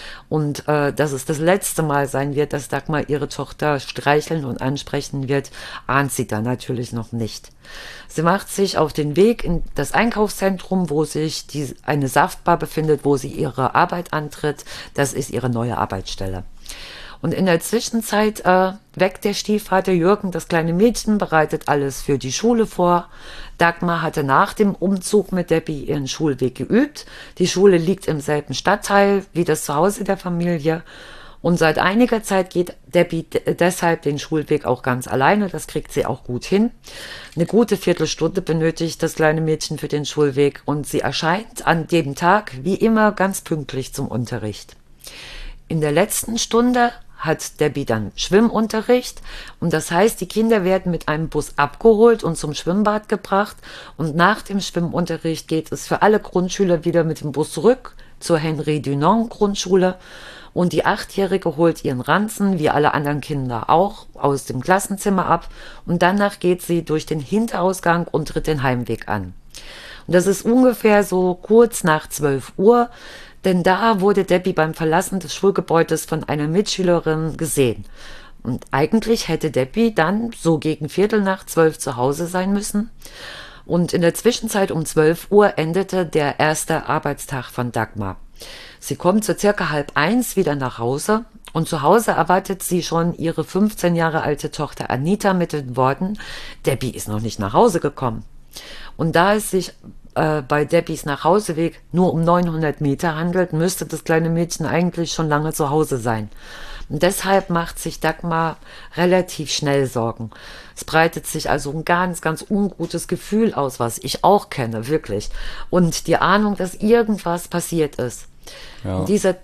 Und dass es das letzte Mal sein wird, dass Dagmar ihre Tochter streicheln und ansprechen wird, ahnt sie dann natürlich noch nicht. Sie macht sich auf den Weg in das Einkaufszentrum, wo sich eine Saftbar befindet, wo sie ihre Arbeit antritt. Das ist ihre neue Arbeitsstelle. Und in der Zwischenzeit weckt der Stiefvater Jürgen das kleine Mädchen, bereitet alles für die Schule vor. Dagmar hatte nach dem Umzug mit Debbie ihren Schulweg geübt. Die Schule liegt im selben Stadtteil wie das Zuhause der Familie. Und seit einiger Zeit geht Debbie deshalb den Schulweg auch ganz alleine. Das kriegt sie auch gut hin. Eine gute Viertelstunde benötigt das kleine Mädchen für den Schulweg und sie erscheint an dem Tag wie immer ganz pünktlich zum Unterricht. In der letzten Stunde hat Debbie dann Schwimmunterricht und das heißt, die Kinder werden mit einem Bus abgeholt und zum Schwimmbad gebracht und nach dem Schwimmunterricht geht es für alle Grundschüler wieder mit dem Bus zurück zur Henri-Dunant-Grundschule und die 8-Jährige holt ihren Ranzen, wie alle anderen Kinder auch, aus dem Klassenzimmer ab und danach geht sie durch den Hinterausgang und tritt den Heimweg an. Und das ist ungefähr so kurz nach 12 Uhr, denn da wurde Debbie beim Verlassen des Schulgebäudes von einer Mitschülerin gesehen. Und eigentlich hätte Debbie dann so gegen 11:45 zu Hause sein müssen. Und in der Zwischenzeit um 12 Uhr endete der erste Arbeitstag von Dagmar. Sie kommt so circa 12:30 wieder nach Hause und zu Hause erwartet sie schon ihre 15 Jahre alte Tochter Anita mit den Worten, Debbie ist noch nicht nach Hause gekommen. Und da es sich bei Debbies Nachhauseweg nur um 900 Meter handelt, müsste das kleine Mädchen eigentlich schon lange zu Hause sein. Und deshalb macht sich Dagmar relativ schnell Sorgen. Es breitet sich also ein ganz, ganz ungutes Gefühl aus, was ich auch kenne, wirklich. Und die Ahnung, dass irgendwas passiert ist. Ja. Und dieser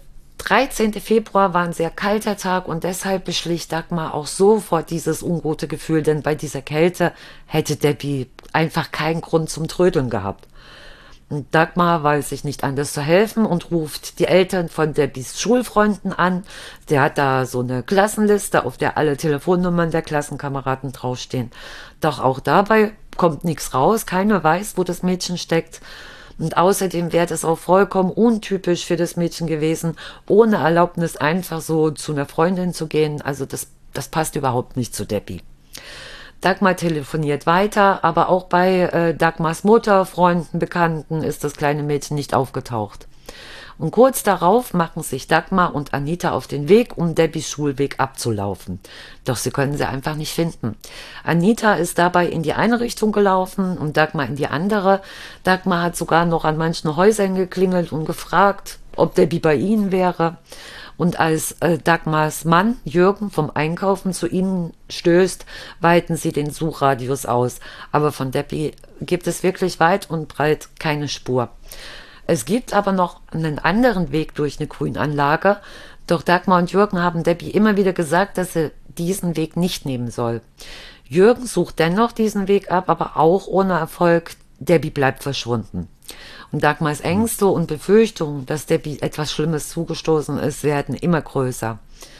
13. Februar war ein sehr kalter Tag und deshalb beschlich Dagmar auch sofort dieses ungute Gefühl, denn bei dieser Kälte hätte Debbie einfach keinen Grund zum Trödeln gehabt. Und Dagmar weiß sich nicht anders zu helfen und ruft die Eltern von Debbies Schulfreunden an. Der hat da so eine Klassenliste, auf der alle Telefonnummern der Klassenkameraden draufstehen. Doch auch dabei kommt nichts raus, keiner weiß, wo das Mädchen steckt. Und außerdem wäre das auch vollkommen untypisch für das Mädchen gewesen, ohne Erlaubnis einfach so zu einer Freundin zu gehen. Also das passt überhaupt nicht zu Debbie. Dagmar telefoniert weiter, aber auch bei Dagmars Mutter, Freunden, Bekannten ist das kleine Mädchen nicht aufgetaucht. Und kurz darauf machen sich Dagmar und Anita auf den Weg, um Debbies Schulweg abzulaufen. Doch sie können sie einfach nicht finden. Anita ist dabei in die eine Richtung gelaufen und Dagmar in die andere. Dagmar hat sogar noch an manchen Häusern geklingelt und gefragt, ob Debbie bei ihnen wäre. Und als Dagmars Mann Jürgen vom Einkaufen zu ihnen stößt, weiten sie den Suchradius aus. Aber von Debbie gibt es wirklich weit und breit keine Spur. Es gibt aber noch einen anderen Weg durch eine Grünanlage. Doch Dagmar und Jürgen haben Debbie immer wieder gesagt, dass sie diesen Weg nicht nehmen soll. Jürgen sucht dennoch diesen Weg ab, aber auch ohne Erfolg. Debbie bleibt verschwunden. Und Dagmars Ängste und Befürchtungen, dass Debbie etwas Schlimmes zugestoßen ist, werden immer größer.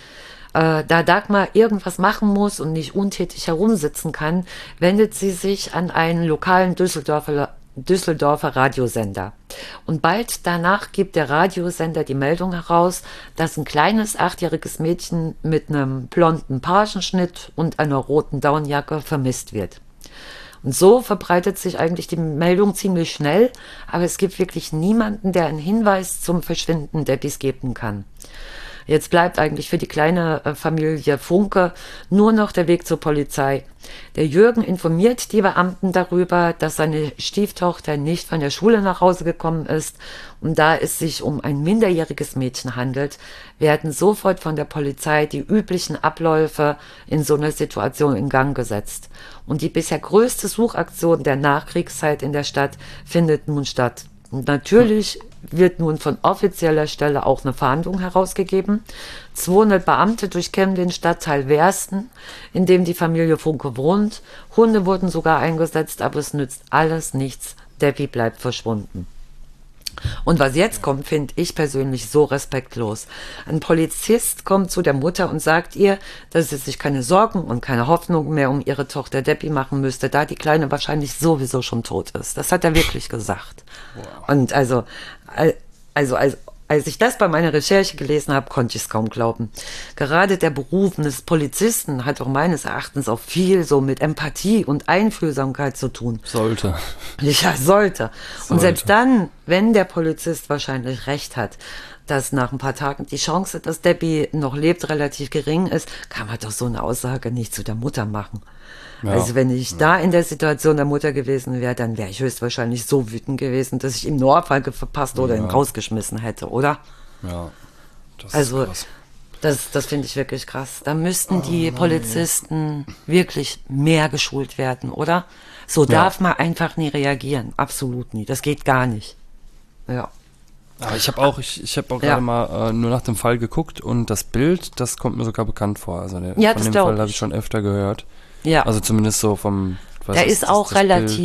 Da Dagmar irgendwas machen muss und nicht untätig herumsitzen kann, wendet sie sich an einen lokalen Düsseldorfer Radiosender. Und bald danach gibt der Radiosender die Meldung heraus, dass ein kleines 8-jähriges Mädchen mit einem blonden Pagenschnitt und einer roten Daunenjacke vermisst wird. Und so verbreitet sich eigentlich die Meldung ziemlich schnell, aber es gibt wirklich niemanden, der einen Hinweis zum Verschwinden Debbies geben kann. Jetzt bleibt eigentlich für die kleine Familie Funke nur noch der Weg zur Polizei. Der Jürgen informiert die Beamten darüber, dass seine Stieftochter nicht von der Schule nach Hause gekommen ist. Und da es sich um ein minderjähriges Mädchen handelt, werden sofort von der Polizei die üblichen Abläufe in so einer Situation in Gang gesetzt. Und die bisher größte Suchaktion der Nachkriegszeit in der Stadt findet nun statt. Und natürlich wird nun von offizieller Stelle auch eine Fahndung herausgegeben. 200 Beamte durchkämmen den Stadtteil Wersten, in dem die Familie Funke wohnt. Hunde wurden sogar eingesetzt, aber es nützt alles nichts. Debbie bleibt verschwunden. Und was jetzt kommt, finde ich persönlich so respektlos. Ein Polizist kommt zu der Mutter und sagt ihr, dass sie sich keine Sorgen und keine Hoffnung mehr um ihre Tochter Debbie machen müsste, da die Kleine wahrscheinlich sowieso schon tot ist. Das hat er wirklich gesagt. Wow. Und also als ich das bei meiner Recherche gelesen habe, konnte ich es kaum glauben. Gerade der Beruf des Polizisten hat auch meines Erachtens auch viel so mit Empathie und Einfühlsamkeit zu tun. Sollte. Ja, sollte. Und selbst dann, wenn der Polizist wahrscheinlich recht hat, dass nach ein paar Tagen die Chance, dass Debbie noch lebt, relativ gering ist, kann man doch so eine Aussage nicht zu der Mutter machen. Ja. Also wenn ich da in der Situation der Mutter gewesen wäre, dann wäre ich höchstwahrscheinlich so wütend gewesen, dass ich ihm eine Ohrfeige verpasst oder ihn rausgeschmissen hätte, oder? Ja, das also, ist krass. Das finde ich wirklich krass. Da müssten die Polizisten wirklich mehr geschult werden, oder? So darf man einfach nie reagieren. Absolut nie. Das geht gar nicht. Ja. Aber ich habe auch gerade mal nur nach dem Fall geguckt und das Bild, das kommt mir sogar bekannt vor. Also von dem Fall habe ich schon öfter gehört. Ja. Also zumindest so vom. Der ist auch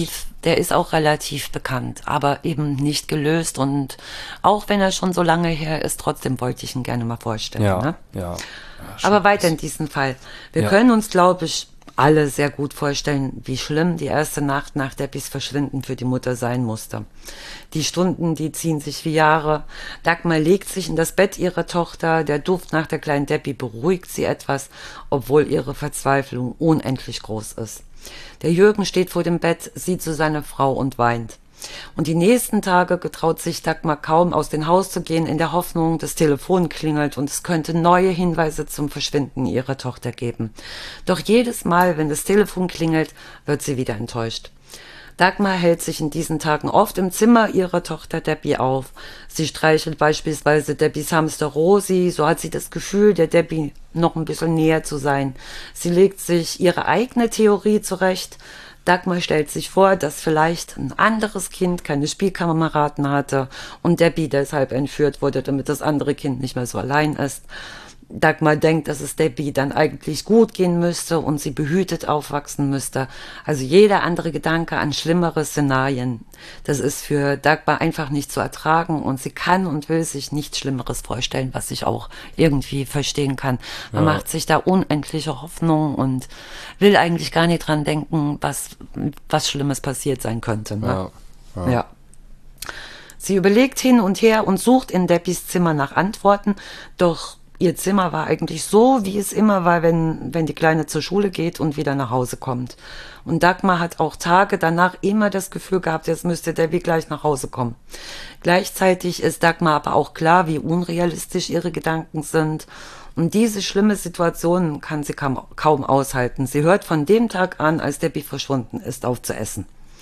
relativ bekannt, aber eben nicht gelöst. Und auch wenn er schon so lange her ist, trotzdem wollte ich ihn gerne mal vorstellen. Ja, ne? ja. Aber weiter in diesem Fall. Wir können uns, glaube ich, alle sehr gut vorstellen, wie schlimm die erste Nacht nach Debbies Verschwinden für die Mutter sein musste. Die Stunden, die ziehen sich wie Jahre. Dagmar legt sich in das Bett ihrer Tochter. Der Duft nach der kleinen Debbie beruhigt sie etwas, obwohl ihre Verzweiflung unendlich groß ist. Der Jürgen steht vor dem Bett, sieht zu seiner Frau und weint. Und die nächsten Tage getraut sich Dagmar kaum aus dem Haus zu gehen, in der Hoffnung, das Telefon klingelt und es könnte neue Hinweise zum Verschwinden ihrer Tochter geben. Doch jedes Mal, wenn das Telefon klingelt, wird sie wieder enttäuscht. Dagmar hält sich in diesen Tagen oft im Zimmer ihrer Tochter Debbie auf. Sie streichelt beispielsweise Debbies Hamster Rosi, so hat sie das Gefühl, der Debbie noch ein bisschen näher zu sein. Sie legt sich ihre eigene Theorie zurecht, Dagmar stellt sich vor, dass vielleicht ein anderes Kind keine Spielkameraden hatte und Debbie deshalb entführt wurde, damit das andere Kind nicht mehr so allein ist. Dagmar denkt, dass es Debbie dann eigentlich gut gehen müsste und sie behütet aufwachsen müsste. Also jeder andere Gedanke an schlimmere Szenarien, das ist für Dagmar einfach nicht zu ertragen und sie kann und will sich nichts Schlimmeres vorstellen, was ich auch irgendwie verstehen kann. Man macht sich da unendliche Hoffnung und will eigentlich gar nicht dran denken, was Schlimmes passiert sein könnte. Ne? Ja. Sie überlegt hin und her und sucht in Debbies Zimmer nach Antworten, doch ihr Zimmer war eigentlich so, wie es immer war, wenn die Kleine zur Schule geht und wieder nach Hause kommt. Und Dagmar hat auch Tage danach immer das Gefühl gehabt, jetzt müsste Debbie gleich nach Hause kommen. Gleichzeitig ist Dagmar aber auch klar, wie unrealistisch ihre Gedanken sind. Und diese schlimme Situation kann sie kaum aushalten. Sie hört von dem Tag an, als Debbie verschwunden ist, auf zu essen.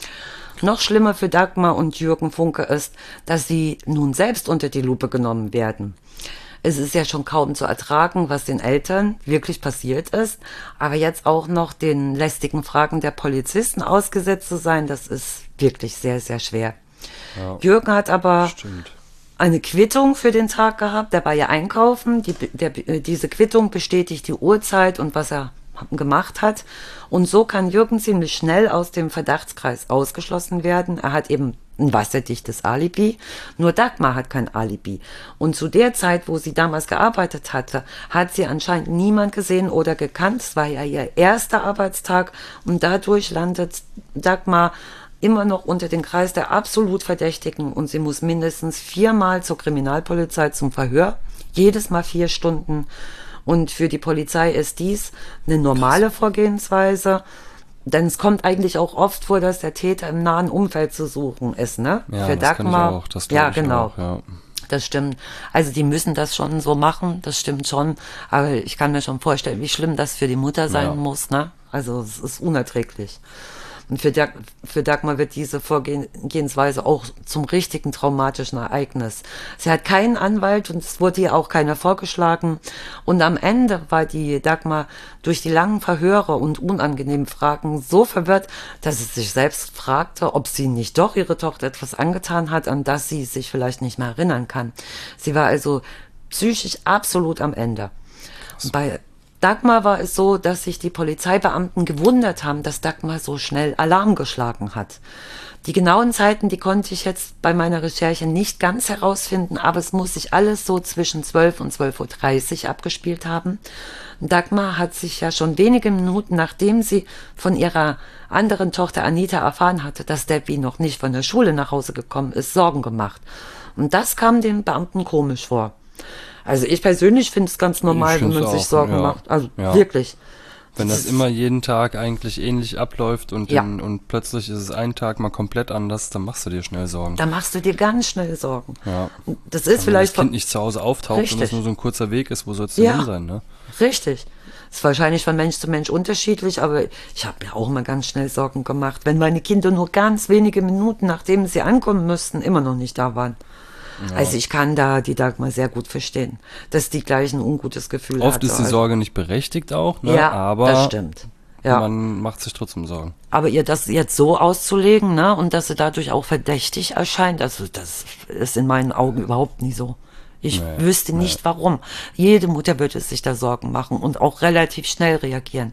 Noch schlimmer für Dagmar und Jürgen Funke ist, dass sie nun selbst unter die Lupe genommen werden. Es ist ja schon kaum zu ertragen, was den Eltern wirklich passiert ist, aber jetzt auch noch den lästigen Fragen der Polizisten ausgesetzt zu sein, das ist wirklich sehr, sehr schwer. Ja, Jürgen hat aber eine Quittung für den Tag gehabt, der war ja einkaufen, diese Quittung bestätigt die Uhrzeit und was er gemacht hat und so kann Jürgen ziemlich schnell aus dem Verdachtskreis ausgeschlossen werden. Er hat eben ein wasserdichtes Alibi, nur Dagmar hat kein Alibi. Und zu der Zeit, wo sie damals gearbeitet hatte, hat sie anscheinend niemand gesehen oder gekannt. Es war ja ihr erster Arbeitstag und dadurch landet Dagmar immer noch unter den Kreis der absolut Verdächtigen und sie muss mindestens 4-mal zur Kriminalpolizei zum Verhör, jedes Mal 4 Stunden. Und für die Polizei ist dies eine normale Vorgehensweise. Denn es kommt eigentlich auch oft vor, dass der Täter im nahen Umfeld zu suchen ist, ne? Ja, für das Dagmar. kann ich auch, das ja, ich genau. Auch, ja. Das stimmt. Also die müssen das schon so machen, das stimmt schon. Aber ich kann mir schon vorstellen, wie schlimm das für die Mutter sein muss, ne? Also es ist unerträglich. Und für Dagmar wird diese Vorgehensweise auch zum richtigen traumatischen Ereignis. Sie hat keinen Anwalt und es wurde ihr auch keiner vorgeschlagen. Und am Ende war die Dagmar durch die langen Verhöre und unangenehmen Fragen so verwirrt, dass sie sich selbst fragte, ob sie nicht doch ihre Tochter etwas angetan hat, an das sie sich vielleicht nicht mehr erinnern kann. Sie war also psychisch absolut am Ende. Und bei Dagmar war es so, dass sich die Polizeibeamten gewundert haben, dass Dagmar so schnell Alarm geschlagen hat. Die genauen Zeiten, die konnte ich jetzt bei meiner Recherche nicht ganz herausfinden, aber es muss sich alles so zwischen 12 und 12:30 Uhr abgespielt haben. Dagmar hat sich ja schon wenige Minuten, nachdem sie von ihrer anderen Tochter Anita erfahren hatte, dass Debbie noch nicht von der Schule nach Hause gekommen ist, Sorgen gemacht. Und das kam den Beamten komisch vor. Also ich persönlich finde es ganz normal, wenn man sich Sorgen macht. Also wirklich. Wenn das immer jeden Tag eigentlich ähnlich abläuft und plötzlich ist es einen Tag mal komplett anders, dann machst du dir schnell Sorgen. Da machst du dir ganz schnell Sorgen. Ja. Das ist vielleicht, wenn das Kind nicht zu Hause auftaucht und es nur so ein kurzer Weg ist, wo soll es denn hin sein, ne? Richtig. Ist wahrscheinlich von Mensch zu Mensch unterschiedlich, aber ich habe mir auch mal ganz schnell Sorgen gemacht, wenn meine Kinder nur ganz wenige Minuten, nachdem sie ankommen müssten, immer noch nicht da waren. Ja. Also ich kann da die Dagmar sehr gut verstehen, dass die gleich ein ungutes Gefühl hat. Oft ist die Sorge nicht berechtigt auch, ne? Ja, aber das stimmt. Ja. Man macht sich trotzdem Sorgen. Aber ihr das jetzt so auszulegen, ne, und dass sie dadurch auch verdächtig erscheint, also das ist in meinen Augen überhaupt nie so. Ich wüsste nicht warum. Jede Mutter würde sich da Sorgen machen und auch relativ schnell reagieren.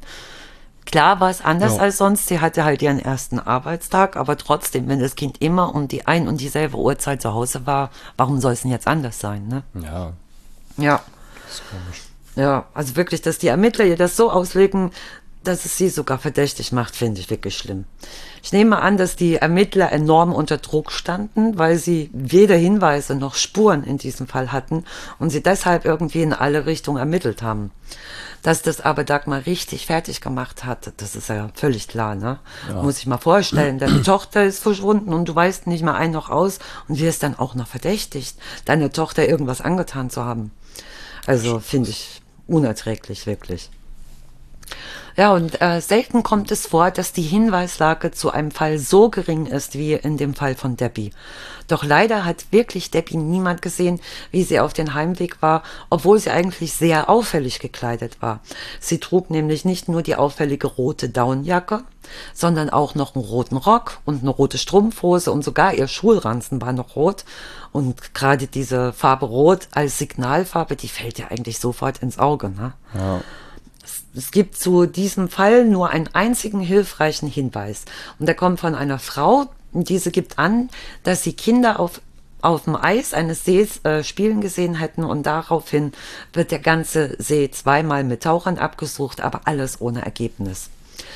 Klar war es anders als sonst. Sie hatte halt ihren ersten Arbeitstag, aber trotzdem, wenn das Kind immer um die ein und dieselbe Uhrzeit zu Hause war, warum soll es denn jetzt anders sein, ne? Ja. Ja. Das ist komisch. Ja, also wirklich, dass die Ermittler ihr das so auslegen, dass es sie sogar verdächtig macht, finde ich wirklich schlimm. Ich nehme an, dass die Ermittler enorm unter Druck standen, weil sie weder Hinweise noch Spuren in diesem Fall hatten und sie deshalb irgendwie in alle Richtungen ermittelt haben. Dass das aber Dagmar richtig fertig gemacht hat, das ist ja völlig klar, ne? Ja. Muss ich mal vorstellen, deine Tochter ist verschwunden und du weißt nicht mal ein noch aus und wirst dann auch noch verdächtigt, deine Tochter irgendwas angetan zu haben. Also finde ich unerträglich, wirklich. Ja, und selten kommt es vor, dass die Hinweislage zu einem Fall so gering ist wie in dem Fall von Debbie. Doch leider hat wirklich Debbie niemand gesehen, wie sie auf den Heimweg war, obwohl sie eigentlich sehr auffällig gekleidet war. Sie trug nämlich nicht nur die auffällige rote Daunenjacke, sondern auch noch einen roten Rock und eine rote Strumpfhose und sogar ihr Schulranzen war noch rot. Und gerade diese Farbe Rot als Signalfarbe, die fällt ja eigentlich sofort ins Auge, ne? Ja. Es gibt zu diesem Fall nur einen einzigen hilfreichen Hinweis. Und der kommt von einer Frau. Diese gibt an, dass sie Kinder auf dem Eis eines Sees spielen gesehen hätten. Und daraufhin wird der ganze See zweimal mit Tauchern abgesucht, aber alles ohne Ergebnis.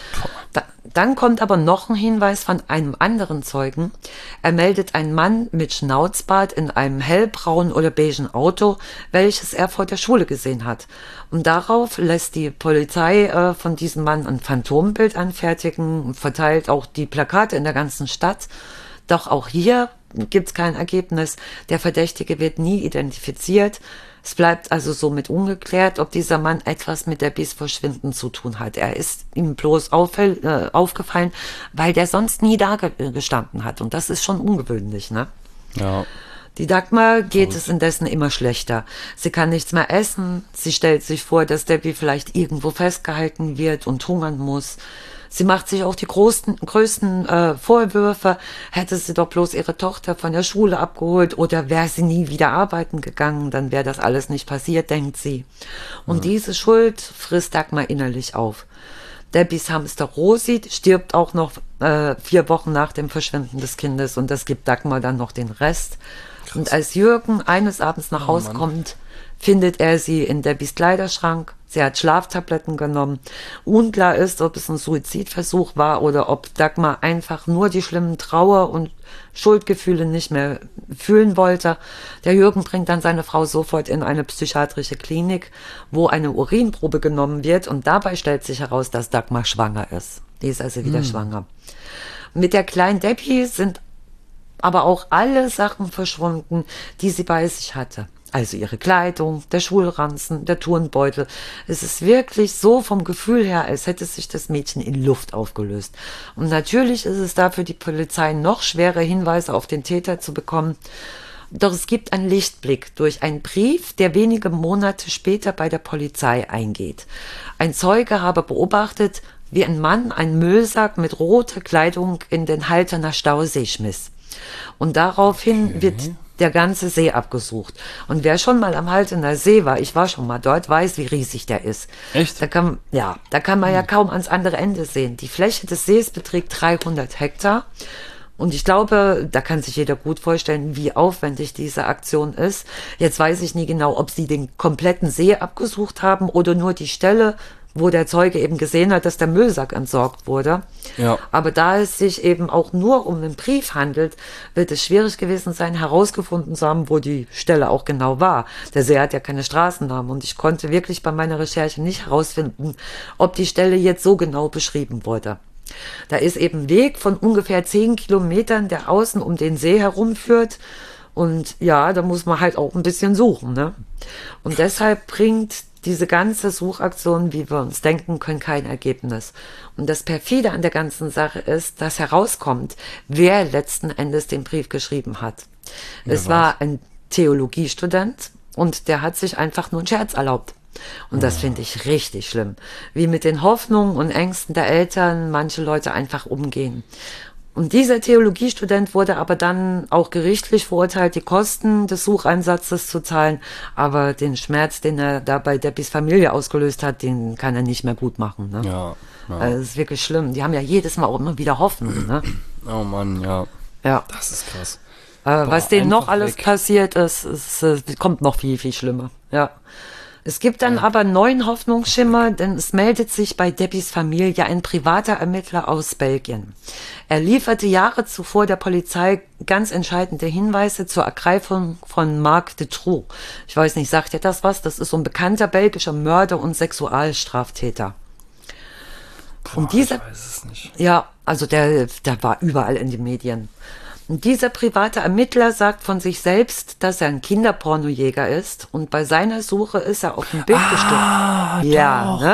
Dann kommt aber noch ein Hinweis von einem anderen Zeugen. Er meldet einen Mann mit Schnauzbart in einem hellbraunen oder beigen Auto, welches er vor der Schule gesehen hat. Und darauf lässt die Polizei von diesem Mann ein Phantombild anfertigen und verteilt auch die Plakate in der ganzen Stadt. Doch auch hier gibt es kein Ergebnis. Der Verdächtige wird nie identifiziert. Es bleibt also somit ungeklärt, ob dieser Mann etwas mit Debbies Verschwinden zu tun hat. Er ist ihm bloß aufgefallen, weil der sonst nie da gestanden hat. Und das ist schon ungewöhnlich, ne? Ja. Die Dagmar geht es indessen immer schlechter. Sie kann nichts mehr essen. Sie stellt sich vor, dass Debbie vielleicht irgendwo festgehalten wird und hungern muss. Sie macht sich auch die größten Vorwürfe. Hätte sie doch bloß ihre Tochter von der Schule abgeholt oder wäre sie nie wieder arbeiten gegangen, dann wäre das alles nicht passiert, denkt sie. Und diese Schuld frisst Dagmar innerlich auf. Debbies Hamster Rosi stirbt auch noch 4 Wochen nach dem Verschwinden des Kindes und das gibt Dagmar dann noch den Rest. Krass. Und als Jürgen eines Abends nach Hause kommt, findet er sie in Debbies Kleiderschrank. Sie hat Schlaftabletten genommen. Unklar ist, ob es ein Suizidversuch war oder ob Dagmar einfach nur die schlimmen Trauer- und Schuldgefühle nicht mehr fühlen wollte. Der Jürgen bringt dann seine Frau sofort in eine psychiatrische Klinik, wo eine Urinprobe genommen wird und dabei stellt sich heraus, dass Dagmar schwanger ist. Die ist also wieder schwanger. Mit der kleinen Debbie sind aber auch alle Sachen verschwunden, die sie bei sich hatte. Also ihre Kleidung, der Schulranzen, der Turnbeutel. Es ist wirklich so vom Gefühl her, als hätte sich das Mädchen in Luft aufgelöst. Und natürlich ist es da für die Polizei noch schwerer, Hinweise auf den Täter zu bekommen. Doch es gibt einen Lichtblick durch einen Brief, der wenige Monate später bei der Polizei eingeht. Ein Zeuge habe beobachtet, wie ein Mann einen Müllsack mit roter Kleidung in den Halterner Stausee schmiss. Und daraufhin wird der ganze See abgesucht. Und wer schon mal am Haltener See war, ich war schon mal dort, weiß, wie riesig der ist. Echt? Da kann man ja kaum ans andere Ende sehen. Die Fläche des Sees beträgt 300 Hektar. Und ich glaube, da kann sich jeder gut vorstellen, wie aufwendig diese Aktion ist. Jetzt weiß ich nie genau, ob sie den kompletten See abgesucht haben oder nur die Stelle, wo der Zeuge eben gesehen hat, dass der Müllsack entsorgt wurde. Ja. Aber da es sich eben auch nur um einen Brief handelt, wird es schwierig gewesen sein, herausgefunden zu haben, wo die Stelle auch genau war. Der See hat ja keine Straßennamen und ich konnte wirklich bei meiner Recherche nicht herausfinden, ob die Stelle jetzt so genau beschrieben wurde. Da ist eben ein Weg von ungefähr 10 Kilometern, der außen um den See herumführt. Und ja, da muss man halt auch ein bisschen suchen, ne? Und deshalb bringt diese ganze Suchaktion, wie wir uns denken können, kein Ergebnis. Und das Perfide an der ganzen Sache ist, dass herauskommt, wer letzten Endes den Brief geschrieben hat. Es war ein Theologiestudent und der hat sich einfach nur einen Scherz erlaubt. Und das finde ich richtig schlimm. Wie mit den Hoffnungen und Ängsten der Eltern manche Leute einfach umgehen. Und dieser Theologiestudent wurde aber dann auch gerichtlich verurteilt, die Kosten des Sucheinsatzes zu zahlen. Aber den Schmerz, den er da bei Debbies Familie ausgelöst hat, den kann er nicht mehr gut machen. Ne? Ja. Das ist wirklich schlimm. Die haben ja jedes Mal auch immer wieder Hoffnung. Ne? Oh Mann, ja. Das ist krass. Was denen noch alles passiert ist, kommt noch viel, viel schlimmer. Ja. Es gibt dann aber einen neuen Hoffnungsschimmer, denn es meldet sich bei Debbies Familie ein privater Ermittler aus Belgien. Er lieferte Jahre zuvor der Polizei ganz entscheidende Hinweise zur Ergreifung von Marc Dutroux. Ich weiß nicht, sagt ihr das was? Das ist so ein bekannter belgischer Mörder und Sexualstraftäter. Und dieser, ich weiß es nicht. Ja, also der war überall in den Medien. Und dieser private Ermittler sagt von sich selbst, dass er ein Kinderpornojäger ist und bei seiner Suche ist er auf ein Bild gestoßen. Ja, ne?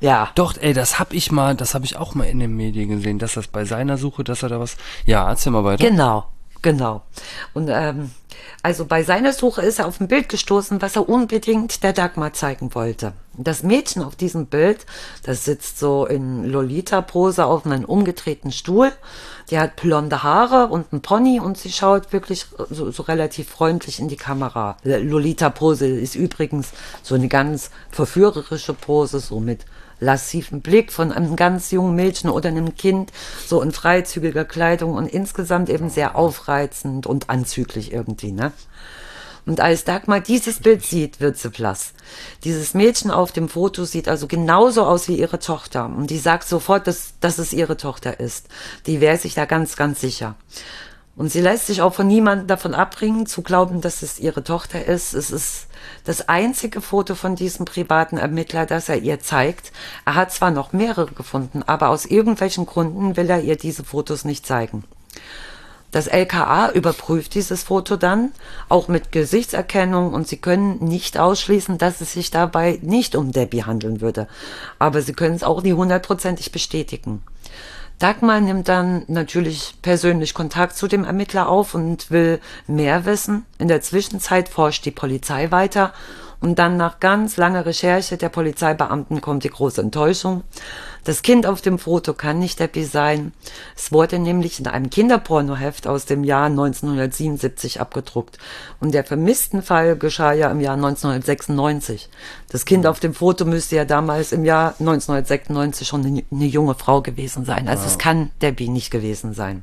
Ja. Doch, ey, das habe ich auch mal in den Medien gesehen, dass das bei seiner Suche, dass er da was. Ja, erzähl mal weiter. Genau. Und also bei seiner Suche ist er auf ein Bild gestoßen, was er unbedingt der Dagmar zeigen wollte. Das Mädchen auf diesem Bild, das sitzt so in Lolita-Pose auf einem umgedrehten Stuhl. Die hat blonde Haare und einen Pony und sie schaut wirklich so relativ freundlich in die Kamera. Lolita-Pose ist übrigens so eine ganz verführerische Pose, so mit lassiven Blick von einem ganz jungen Mädchen oder einem Kind, so in freizügiger Kleidung und insgesamt eben sehr aufreizend und anzüglich irgendwie, ne? Und als Dagmar dieses Bild sieht, wird sie blass. Dieses Mädchen auf dem Foto sieht also genauso aus wie ihre Tochter. Und die sagt sofort, dass es ihre Tochter ist. Die wäre sich da ganz, ganz sicher. Und sie lässt sich auch von niemandem davon abbringen, zu glauben, dass es ihre Tochter ist. Es ist das einzige Foto von diesem privaten Ermittler, das er ihr zeigt. Er hat zwar noch mehrere gefunden, aber aus irgendwelchen Gründen will er ihr diese Fotos nicht zeigen. Das LKA überprüft dieses Foto dann, auch mit Gesichtserkennung, und sie können nicht ausschließen, dass es sich dabei nicht um Debbie handeln würde. Aber sie können es auch nie 100%ig bestätigen. Dagmar nimmt dann natürlich persönlich Kontakt zu dem Ermittler auf und will mehr wissen. In der Zwischenzeit forscht die Polizei weiter und dann nach ganz langer Recherche der Polizeibeamten kommt die große Enttäuschung. Das Kind auf dem Foto kann nicht Debbie sein. Es wurde nämlich in einem Kinderpornoheft aus dem Jahr 1977 abgedruckt. Und der Vermisstenfall geschah ja im Jahr 1996. Das Kind auf dem Foto müsste ja damals im Jahr 1996 schon eine junge Frau gewesen sein. Also es kann Debbie nicht gewesen sein.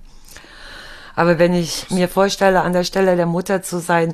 Aber wenn ich mir vorstelle, an der Stelle der Mutter zu sein,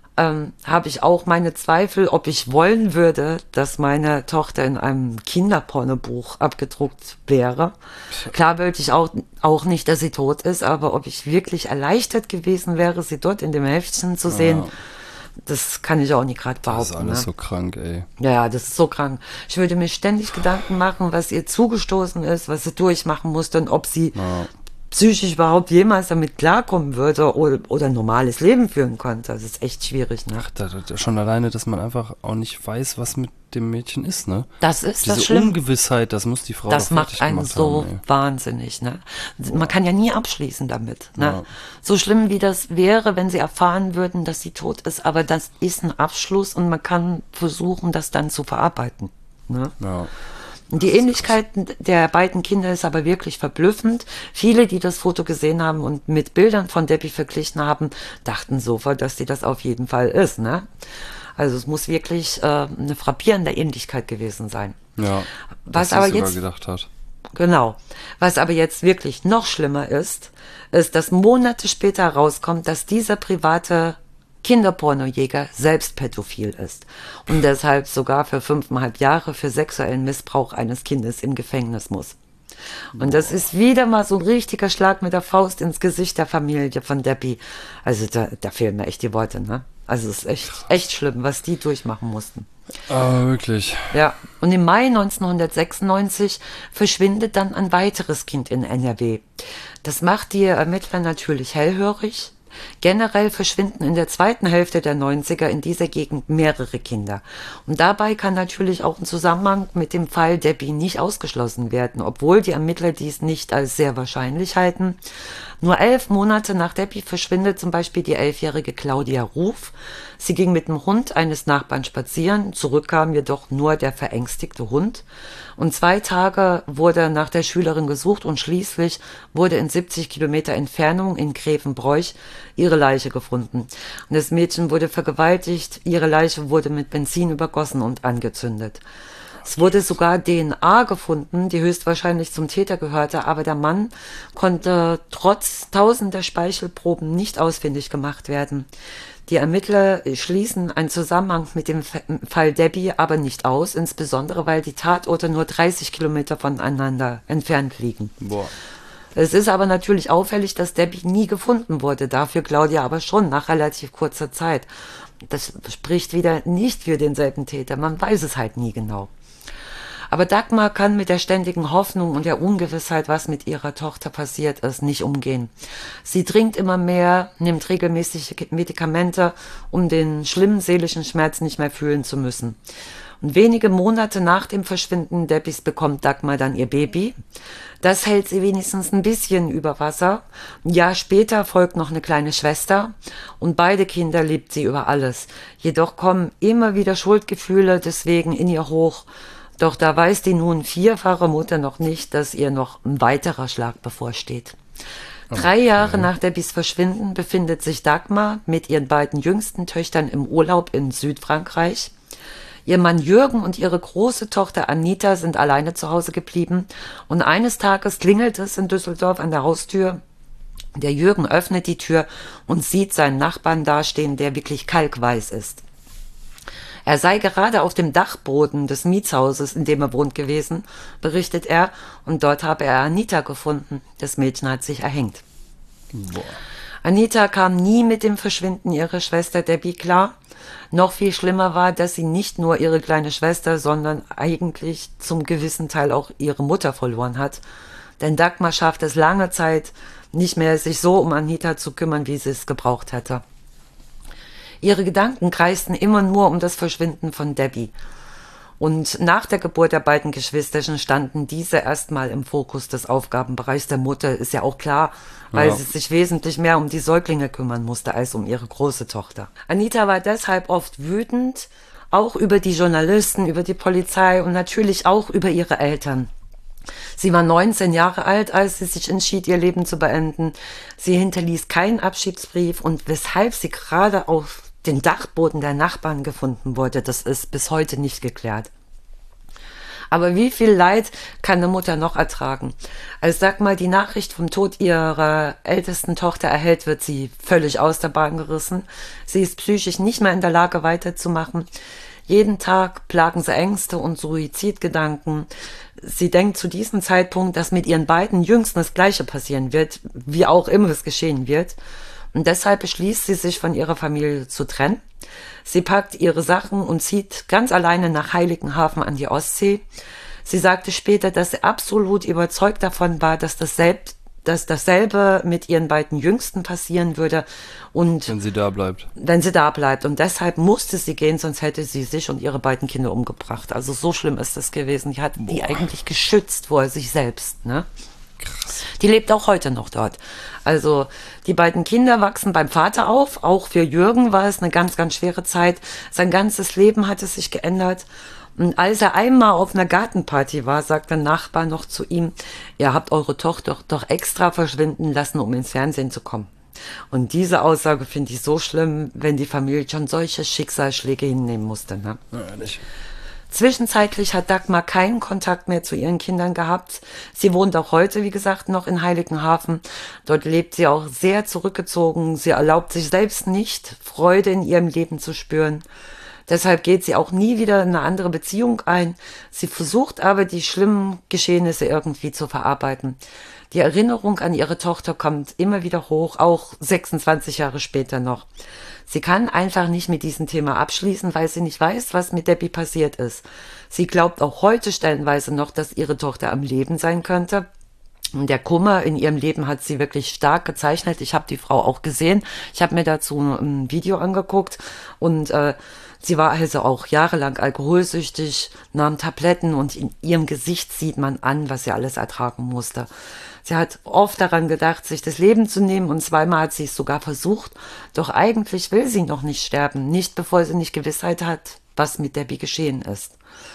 habe ich auch meine Zweifel, ob ich wollen würde, dass meine Tochter in einem Kinderpornobuch abgedruckt wäre. Klar wollte ich auch nicht, dass sie tot ist, aber ob ich wirklich erleichtert gewesen wäre, sie dort in dem Heftchen zu sehen, das kann ich auch nicht gerade behaupten. Das ist alles ne? so krank, ey. Ja, das ist so krank. Ich würde mir ständig Gedanken machen, was ihr zugestoßen ist, was sie durchmachen musste und ob sie psychisch überhaupt jemals damit klarkommen würde oder ein normales Leben führen konnte. Das ist echt schwierig, ne? Ach, schon alleine, dass man einfach auch nicht weiß, was mit dem Mädchen ist, ne? Das ist Diese das Schlimme. Ungewissheit, das muss die Frau Das doch macht einen gemacht so haben, ey. wahnsinnig, ne? Man kann ja nie abschließen damit, ne? Ja. So schlimm wie das wäre, wenn sie erfahren würden, dass sie tot ist, aber das ist ein Abschluss und man kann versuchen, das dann zu verarbeiten, ne? Ja. Die Ähnlichkeit der beiden Kinder ist aber wirklich verblüffend. Viele, die das Foto gesehen haben und mit Bildern von Debbie verglichen haben, dachten sofort, dass sie das auf jeden Fall ist, ne? Also es muss wirklich eine frappierende Ähnlichkeit gewesen sein. Ja. Was sie aber sogar jetzt gedacht hat. Genau. Was aber jetzt wirklich noch schlimmer ist, dass Monate später herauskommt, dass dieser private Kinderpornojäger selbst pädophil ist und deshalb sogar für 5,5 Jahre für sexuellen Missbrauch eines Kindes im Gefängnis muss. Und das ist wieder mal so ein richtiger Schlag mit der Faust ins Gesicht der Familie von Debbie. Also da fehlen mir echt die Worte, ne? Also es ist echt schlimm, was die durchmachen mussten. Aber wirklich. Ja, und im Mai 1996 verschwindet dann ein weiteres Kind in NRW. Das macht die Ermittler natürlich hellhörig. Generell verschwinden in der zweiten Hälfte der 90er in dieser Gegend mehrere Kinder. Und dabei kann natürlich auch ein Zusammenhang mit dem Fall Debbie nicht ausgeschlossen werden, obwohl die Ermittler dies nicht als sehr wahrscheinlich halten. Nur 11 Monate nach Debbie verschwindet zum Beispiel die 11-jährige Claudia Ruf. Sie ging mit dem Hund eines Nachbarn spazieren, zurückkam jedoch nur der verängstigte Hund. Und 2 Tage wurde nach der Schülerin gesucht und schließlich wurde in 70 Kilometer Entfernung in Grevenbroich ihre Leiche gefunden. Und das Mädchen wurde vergewaltigt, ihre Leiche wurde mit Benzin übergossen und angezündet. Es wurde sogar DNA gefunden, die höchstwahrscheinlich zum Täter gehörte, aber der Mann konnte trotz tausender Speichelproben nicht ausfindig gemacht werden. Die Ermittler schließen einen Zusammenhang mit dem Fall Debbie aber nicht aus, insbesondere weil die Tatorte nur 30 Kilometer voneinander entfernt liegen. Boah. Es ist aber natürlich auffällig, dass Debbie nie gefunden wurde, dafür Claudia aber schon nach relativ kurzer Zeit. Das spricht wieder nicht für denselben Täter, man weiß es halt nie genau. Aber Dagmar kann mit der ständigen Hoffnung und der Ungewissheit, was mit ihrer Tochter passiert ist, nicht umgehen. Sie trinkt immer mehr, nimmt regelmäßig Medikamente, um den schlimmen seelischen Schmerz nicht mehr fühlen zu müssen. Und wenige Monate nach dem Verschwinden Debbys bekommt Dagmar dann ihr Baby. Das hält sie wenigstens ein bisschen über Wasser. Ein Jahr später folgt noch eine kleine Schwester und beide Kinder liebt sie über alles. Jedoch kommen immer wieder Schuldgefühle deswegen in ihr hoch. Doch da weiß die nun 4-fache Mutter noch nicht, dass ihr noch ein weiterer Schlag bevorsteht. 3 Jahre nach Debbys Verschwinden befindet sich Dagmar mit ihren beiden jüngsten Töchtern im Urlaub in Südfrankreich. Ihr Mann Jürgen und ihre große Tochter Anita sind alleine zu Hause geblieben und eines Tages klingelt es in Düsseldorf an der Haustür. Der Jürgen öffnet die Tür und sieht seinen Nachbarn dastehen, der wirklich kalkweiß ist. Er sei gerade auf dem Dachboden des Mietshauses, in dem er wohnt, gewesen, berichtet er, und dort habe er Anita gefunden. Das Mädchen hat sich erhängt. Boah. Anita kam nie mit dem Verschwinden ihrer Schwester Debbie klar. Noch viel schlimmer war, dass sie nicht nur ihre kleine Schwester, sondern eigentlich zum gewissen Teil auch ihre Mutter verloren hat. Denn Dagmar schafft es lange Zeit nicht mehr, sich so um Anita zu kümmern, wie sie es gebraucht hätte. Ihre Gedanken kreisten immer nur um das Verschwinden von Debbie. Und nach der Geburt der beiden Geschwisterchen standen diese erstmal im Fokus des Aufgabenbereichs der Mutter, ist ja auch klar, weil sie sich wesentlich mehr um die Säuglinge kümmern musste als um ihre große Tochter. Anita war deshalb oft wütend, auch über die Journalisten, über die Polizei und natürlich auch über ihre Eltern. Sie war 19 Jahre alt, als sie sich entschied, ihr Leben zu beenden. Sie hinterließ keinen Abschiedsbrief und weshalb sie gerade auf den Dachboden der Nachbarn gefunden wurde, das ist bis heute nicht geklärt. Aber wie viel Leid kann eine Mutter noch ertragen? Als Dagmar die Nachricht vom Tod ihrer ältesten Tochter erhält, wird sie völlig aus der Bahn gerissen. Sie ist psychisch nicht mehr in der Lage, weiterzumachen. Jeden Tag plagen sie Ängste und Suizidgedanken. Sie denkt zu diesem Zeitpunkt, dass mit ihren beiden Jüngsten das Gleiche passieren wird, wie auch immer es geschehen wird. Und deshalb beschließt sie, sich von ihrer Familie zu trennen. Sie packt ihre Sachen und zieht ganz alleine nach Heiligenhafen an die Ostsee. Sie sagte später, dass sie absolut überzeugt davon war, dass dasselbe mit ihren beiden Jüngsten passieren würde. Und Wenn sie da bleibt. Wenn sie da bleibt. Und deshalb musste sie gehen, sonst hätte sie sich und ihre beiden Kinder umgebracht. Also so schlimm ist das gewesen. Die hat die eigentlich geschützt vor sich selbst, ne? Krass. Die lebt auch heute noch dort. Also die beiden Kinder wachsen beim Vater auf. Auch für Jürgen war es eine ganz, ganz schwere Zeit. Sein ganzes Leben hatte sich geändert. Und als er einmal auf einer Gartenparty war, sagt ein Nachbar noch zu ihm, ihr habt eure Tochter doch extra verschwinden lassen, um ins Fernsehen zu kommen. Und diese Aussage finde ich so schlimm, wenn die Familie schon solche Schicksalsschläge hinnehmen musste. Ne? Ja, ehrlich. Zwischenzeitlich hat Dagmar keinen Kontakt mehr zu ihren Kindern gehabt. Sie wohnt auch heute, wie gesagt, noch in Heiligenhafen. Dort lebt sie auch sehr zurückgezogen. Sie erlaubt sich selbst nicht, Freude in ihrem Leben zu spüren. Deshalb geht sie auch nie wieder in eine andere Beziehung ein. Sie versucht aber, die schlimmen Geschehnisse irgendwie zu verarbeiten. Die Erinnerung an ihre Tochter kommt immer wieder hoch, auch 26 Jahre später noch. Sie kann einfach nicht mit diesem Thema abschließen, weil sie nicht weiß, was mit Debbie passiert ist. Sie glaubt auch heute stellenweise noch, dass ihre Tochter am Leben sein könnte. Und der Kummer in ihrem Leben hat sie wirklich stark gezeichnet. Ich habe die Frau auch gesehen. Ich habe mir dazu ein Video angeguckt und sie war also auch jahrelang alkoholsüchtig, nahm Tabletten und in ihrem Gesicht sieht man an, was sie alles ertragen musste. Sie hat oft daran gedacht, sich das Leben zu nehmen und zweimal hat sie es sogar versucht. Doch eigentlich will sie noch nicht sterben, nicht bevor sie nicht Gewissheit hat, was mit Debbie geschehen ist.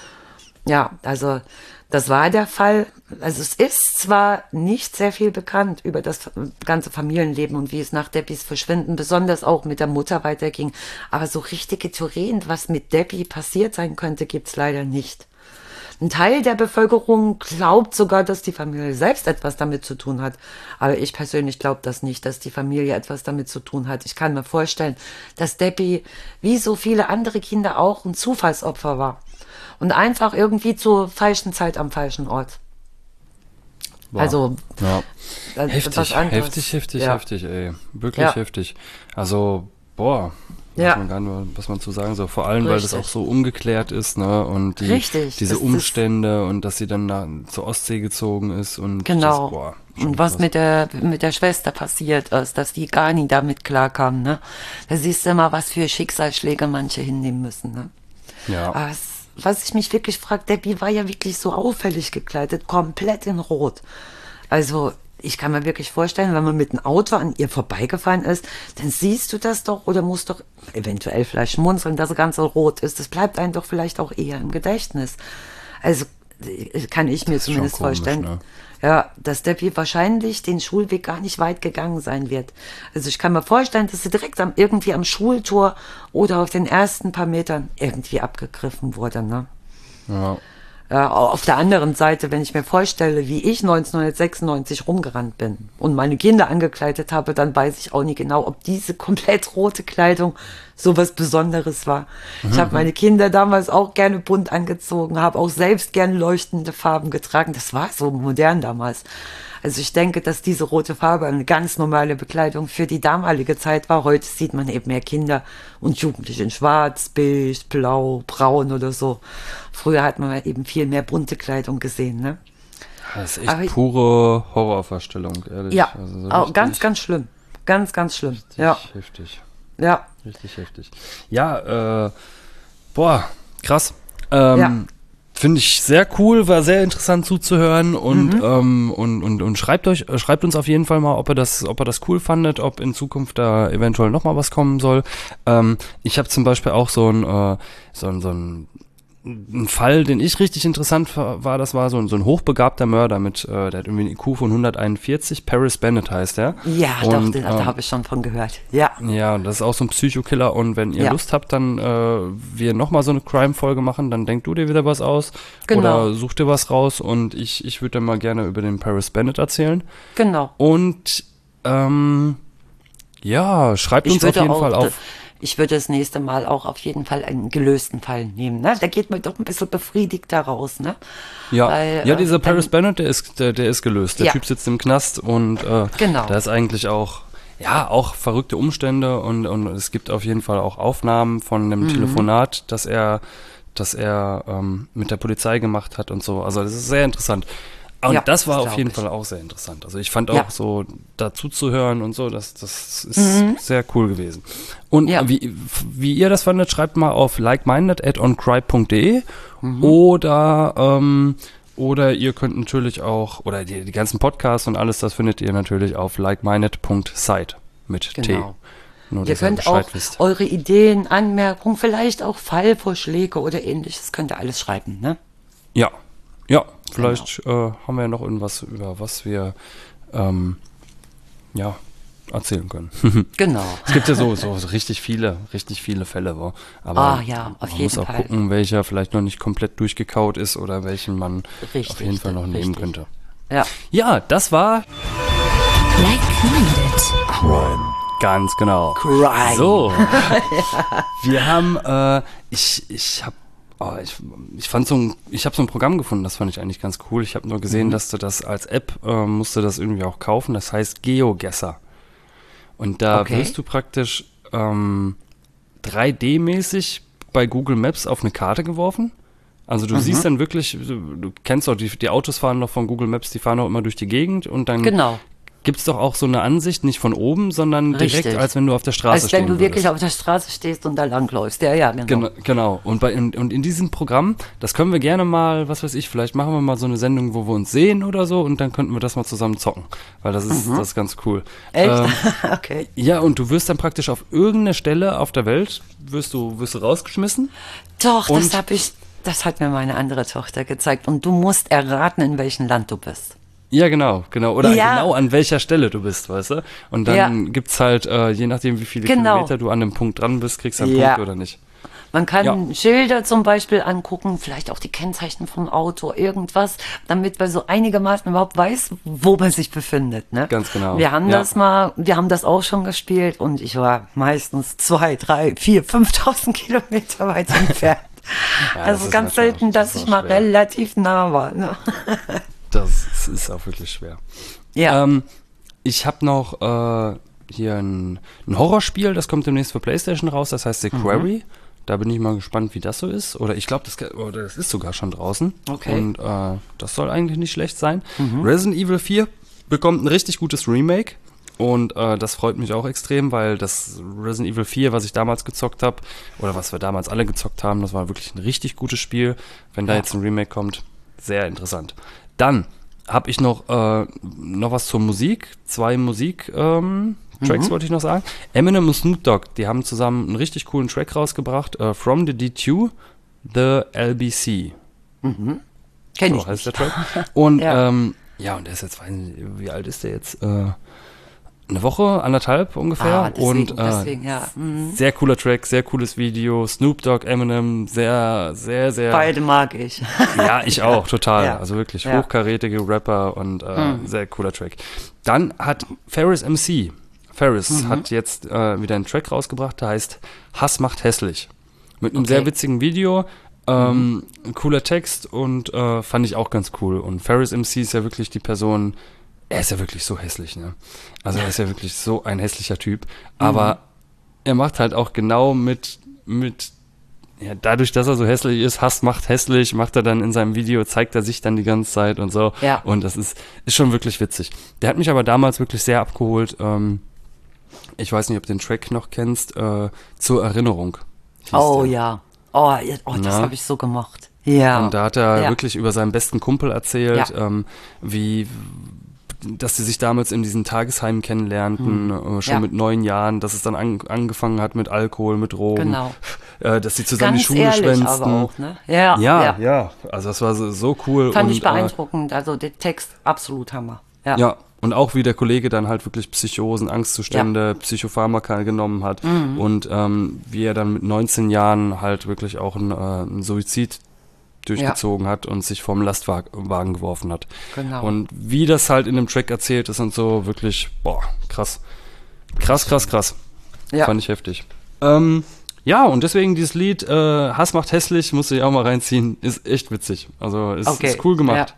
Ja, also das war der Fall. Also es ist zwar nicht sehr viel bekannt über das ganze Familienleben und wie es nach Debbies Verschwinden, besonders auch mit der Mutter weiterging, aber so richtige Theorien, was mit Debbie passiert sein könnte, gibt's leider nicht. Ein Teil der Bevölkerung glaubt sogar, dass die Familie selbst etwas damit zu tun hat. Aber ich persönlich glaube das nicht, dass die Familie etwas damit zu tun hat. Ich kann mir vorstellen, dass Debbie, wie so viele andere Kinder auch, ein Zufallsopfer war. Und einfach irgendwie zur falschen Zeit am falschen Ort. Wow. Also, ja. Heftig, heftig, ey. Wirklich heftig. Also, boah. Ja. Man gar nicht, was man zu sagen soll. Vor allem, Richtig. weil das auch so ungeklärt ist, ne? Und diese Umstände und dass sie dann zur Ostsee gezogen ist und genau. Und was mit der Schwester passiert ist, dass die gar nie damit klarkam, ne? Da siehst du immer, was für Schicksalsschläge manche hinnehmen müssen, ne? Ja. Aber was ich mich wirklich frage, Debbie war ja wirklich so auffällig gekleidet, komplett in Rot. Also ich kann mir wirklich vorstellen, wenn man mit einem Auto an ihr vorbeigefahren ist, dann siehst du das doch oder musst doch eventuell vielleicht schmunzeln, dass das Ganze rot ist. Das bleibt einem doch vielleicht auch eher im Gedächtnis. Also kann ich mir zumindest komisch, vorstellen, ne? ja, dass Debbie wahrscheinlich den Schulweg gar nicht weit gegangen sein wird. Also ich kann mir vorstellen, dass sie direkt irgendwie am Schultor oder auf den ersten paar Metern irgendwie abgegriffen wurde, ne? Ja. Ja, auf der anderen Seite, wenn ich mir vorstelle, wie ich 1996 rumgerannt bin und meine Kinder angekleidet habe, dann weiß ich auch nie genau, ob diese komplett rote Kleidung so was Besonderes war. Ich habe meine Kinder damals auch gerne bunt angezogen, habe auch selbst gerne leuchtende Farben getragen. Das war so modern damals. Also ich denke, dass diese rote Farbe eine ganz normale Bekleidung für die damalige Zeit war. Heute sieht man eben mehr Kinder und Jugendliche in schwarz, beige, blau, braun oder so. Früher hat man eben viel mehr bunte Kleidung gesehen, ne? Das ist echt pure Horrorvorstellung, ehrlich. Ja, also so auch ganz, ganz schlimm. Ganz, ganz schlimm. Ja. Heftig. Ja. Richtig heftig. Ja, boah, krass. Ja. Finde ich sehr cool, war sehr interessant zuzuhören und schreibt uns auf jeden Fall mal, ob ihr das cool fandet, ob in Zukunft da eventuell nochmal was kommen soll. Ich habe zum Beispiel auch so ein Fall, den ich richtig interessant war, das war so ein hochbegabter Mörder der hat irgendwie einen IQ von 141, Paris Bennett heißt der. Ja, und, doch, da habe ich schon von gehört. Ja. Ja, und das ist auch so ein Psychokiller und wenn ihr Lust habt, dann wir nochmal so eine Crime-Folge machen, dann denk du dir wieder was aus oder such dir was raus und ich würde dann mal gerne über den Paris Bennett erzählen. Genau. Und ja, schreibt uns auf jeden Fall auf. Ich würde das nächste Mal auch auf jeden Fall einen gelösten Fall nehmen, ne? Da geht man doch ein bisschen befriedigt da raus, ne? Ja, Weil, dieser Paris Bennett, der ist gelöst. Der Typ sitzt im Knast und da ist eigentlich auch verrückte Umstände und es gibt auf jeden Fall auch Aufnahmen von dem Telefonat, das er mit der Polizei gemacht hat und so. Also das ist sehr interessant. Und das war auf jeden Fall auch sehr interessant. Also ich fand auch so dazu zu hören und so, das ist sehr cool gewesen. Und wie ihr das fandet, schreibt mal auf likeminded@oncry.de oder ihr könnt natürlich auch, oder die ganzen Podcasts und alles, das findet ihr natürlich auf likeminded.site mit T. Nur, ihr könnt auch eure Ideen, Anmerkungen, vielleicht auch Fallvorschläge oder ähnliches, könnt ihr alles schreiben, ne? Ja, vielleicht haben wir ja noch irgendwas, über was wir erzählen können. Genau. Es gibt ja so richtig viele Fälle, aber auf man jeden muss auch Fall gucken, welcher vielleicht noch nicht komplett durchgekaut ist oder welchen man auf jeden Fall noch nehmen könnte. Ja, das war Like-minded. Crime. ganz genau. Crime. So, wir haben, ich habe so ein Programm gefunden, das fand ich eigentlich ganz cool. Ich habe nur gesehen, dass du das als App musst du das irgendwie auch kaufen. Das heißt GeoGuessr. Und da wirst du praktisch 3D-mäßig bei Google Maps auf eine Karte geworfen. Also du siehst dann wirklich, du kennst doch, die Autos fahren noch von Google Maps, die fahren auch immer durch die Gegend und dann gibt es doch auch so eine Ansicht, nicht von oben, sondern direkt, als wenn du auf der Straße stehst. Als wenn du wirklich auf der Straße stehst und da langläufst. Ja, genau. Genau. Und in diesem Programm, das können wir gerne mal, was weiß ich, vielleicht machen wir mal so eine Sendung, wo wir uns sehen oder so und dann könnten wir das mal zusammen zocken. Weil das ist ganz cool. Echt? Okay. Ja, und du wirst dann praktisch auf irgendeine Stelle auf der Welt, wirst du rausgeschmissen. Doch, das hat mir meine andere Tochter gezeigt. Und du musst erraten, in welchem Land du bist. Ja, genau. Oder genau an welcher Stelle du bist, weißt du? Und dann gibt's halt, je nachdem, wie viele Kilometer du an dem Punkt dran bist, kriegst du einen Punkt oder nicht. Man kann Schilder zum Beispiel angucken, vielleicht auch die Kennzeichen vom Auto, irgendwas, damit man so einigermaßen überhaupt weiß, wo man sich befindet. Ne? Ganz genau. Wir haben wir haben das auch schon gespielt und ich war meistens 2, 3, 4, 5.000 Kilometer weit entfernt. Also ganz selten, dass ich mal relativ nah war. Ne? Das ist auch wirklich schwer. Ja. Ich habe noch hier ein Horrorspiel, das kommt demnächst für PlayStation raus, das heißt The Quarry. Da bin ich mal gespannt, wie das so ist. Oder ich glaube, das ist sogar schon draußen. Okay. Und das soll eigentlich nicht schlecht sein. Resident Evil 4 bekommt ein richtig gutes Remake. Und das freut mich auch extrem, weil das Resident Evil 4, was ich damals gezockt habe, oder was wir damals alle gezockt haben, das war wirklich ein richtig gutes Spiel. Wenn da jetzt ein Remake kommt, sehr interessant. Dann habe ich noch was zur Musik. 2 Tracks wollte ich noch sagen. Eminem und Snoop Dogg, die haben zusammen einen richtig coolen Track rausgebracht. From the D2, The LBC. Kenn So ich heißt nicht. der Track. Und Ja. und der ist jetzt, weiß nicht, wie alt ist der jetzt? Eine Woche, anderthalb ungefähr. Deswegen, ja. Sehr cooler Track, sehr cooles Video. Snoop Dogg, Eminem, sehr, sehr, sehr. Beide mag ich. Ja, ich auch, total. Ja. Also wirklich Ja. hochkarätige Rapper und sehr cooler Track. Dann hat Ferris MC. Ferris hat jetzt wieder einen Track rausgebracht, der heißt Hass macht hässlich. Mit einem sehr witzigen Video, ein cooler Text und fand ich auch ganz cool. Und Ferris MC ist ja wirklich die Person, er ist ja wirklich so hässlich, ne? Also er ist ja wirklich so ein hässlicher Typ. Aber er macht halt auch genau dadurch, dass er so hässlich ist, Hass macht hässlich, macht er dann in seinem Video, zeigt er sich dann die ganze Zeit und so. Ja. Und das ist schon wirklich witzig. Der hat mich aber damals wirklich sehr abgeholt. Ich weiß nicht, ob du den Track noch kennst, Zur Erinnerung. hieß Oh der. ja. Das Ja. habe ich so gemacht. Ja. Und da hat er Ja. wirklich über seinen besten Kumpel erzählt, dass sie sich damals in diesen Tagesheimen kennenlernten, schon Ja. mit 9 Jahren, dass es dann angefangen hat mit Alkohol, mit Drogen, Genau. dass sie zusammen Ganz die Schule ehrlich schwänzten. aber auch, ne? Ja. Ja, also das war so cool. Fand und, ich beeindruckend. Also der Text, absolut Hammer. Ja. Ja, und auch wie der Kollege dann halt wirklich Psychosen, Angstzustände, Psychopharmaka genommen hat und wie er dann mit 19 Jahren halt wirklich auch einen Suizid durchgezogen hat und sich vom Lastwagen geworfen hat. Genau. Und wie das halt in dem Track erzählt ist und so, wirklich, krass. Krass. Ja. Fand ich heftig. Ja, und deswegen dieses Lied Hass macht hässlich, musst du dir auch mal reinziehen, ist echt witzig. Also ist cool gemacht.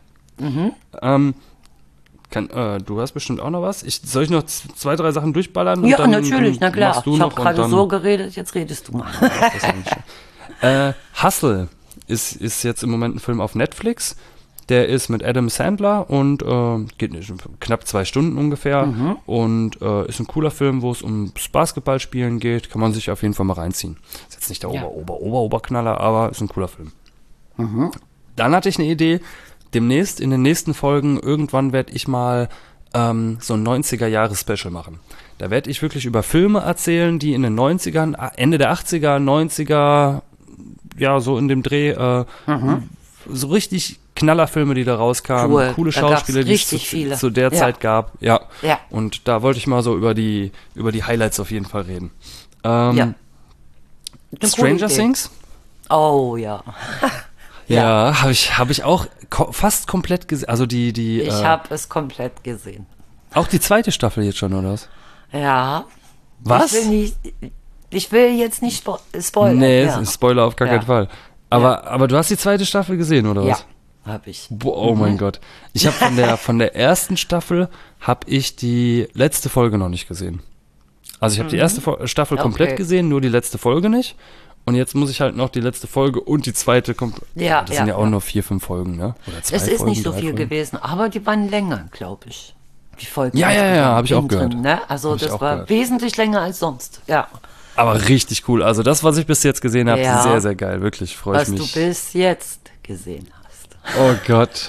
Du hast bestimmt auch noch was? Soll ich noch 2, 3 Sachen durchballern? Und Ja, dann natürlich, na klar. machst du Ich noch habe und gerade dann- so geredet, jetzt redest du mal. Das ist nicht schön. Hustle ist jetzt im Moment ein Film auf Netflix. Der ist mit Adam Sandler und geht knapp 2 Stunden ungefähr. Und ist ein cooler Film, wo es ums Basketballspielen geht. Kann man sich auf jeden Fall mal reinziehen. Ist jetzt nicht der Oberknaller, aber ist ein cooler Film. Dann hatte ich eine Idee. Demnächst, in den nächsten Folgen, irgendwann werde ich mal so ein 90er-Jahres-Special machen. Da werde ich wirklich über Filme erzählen, die in den 90ern, Ende der 80er, 90er, ja, so in dem Dreh, so richtig Knallerfilme, die da rauskamen, Cool. coole Da gab's Schauspieler, die es richtig viele. zu der Ja. Zeit gab. Ja. Ja. Und da wollte ich mal so über die Highlights auf jeden Fall reden. Ja. Eine coole Stranger Idee. Things? Oh ja. Ja, habe ich auch fast komplett gesehen. Also Ich habe es komplett gesehen. auch die 2. Staffel jetzt schon, oder was? Ja. Was? Ich will jetzt nicht spoilern. Nee, ja. Spoiler auf gar Ja. keinen Fall. Aber du hast die 2. Staffel gesehen, oder Ja, was? habe ich. Boah, oh mein Gott. Ich habe von der ersten Staffel habe ich die letzte Folge noch nicht gesehen. Also ich habe die erste Staffel komplett Okay. gesehen, nur die letzte Folge nicht. Und jetzt muss ich halt noch die letzte Folge und die 2. komplett. Ja, Das sind ja ja, auch ja. nur 4, 5 Folgen, ne? Oder 2 Es ist Folgen, nicht so 3 viel Folgen. gewesen, aber die waren länger, glaube ich. Die Folgen. Ja, insgesamt hab ich auch innen gehört. drin, ne? Also Hab ich das auch war gehört. wesentlich länger als sonst. Ja. Aber richtig cool. Also das, was ich bis jetzt gesehen habe, Ja. sehr, sehr geil. Wirklich, freue ich Was du mich. bis jetzt gesehen hast. Oh Gott.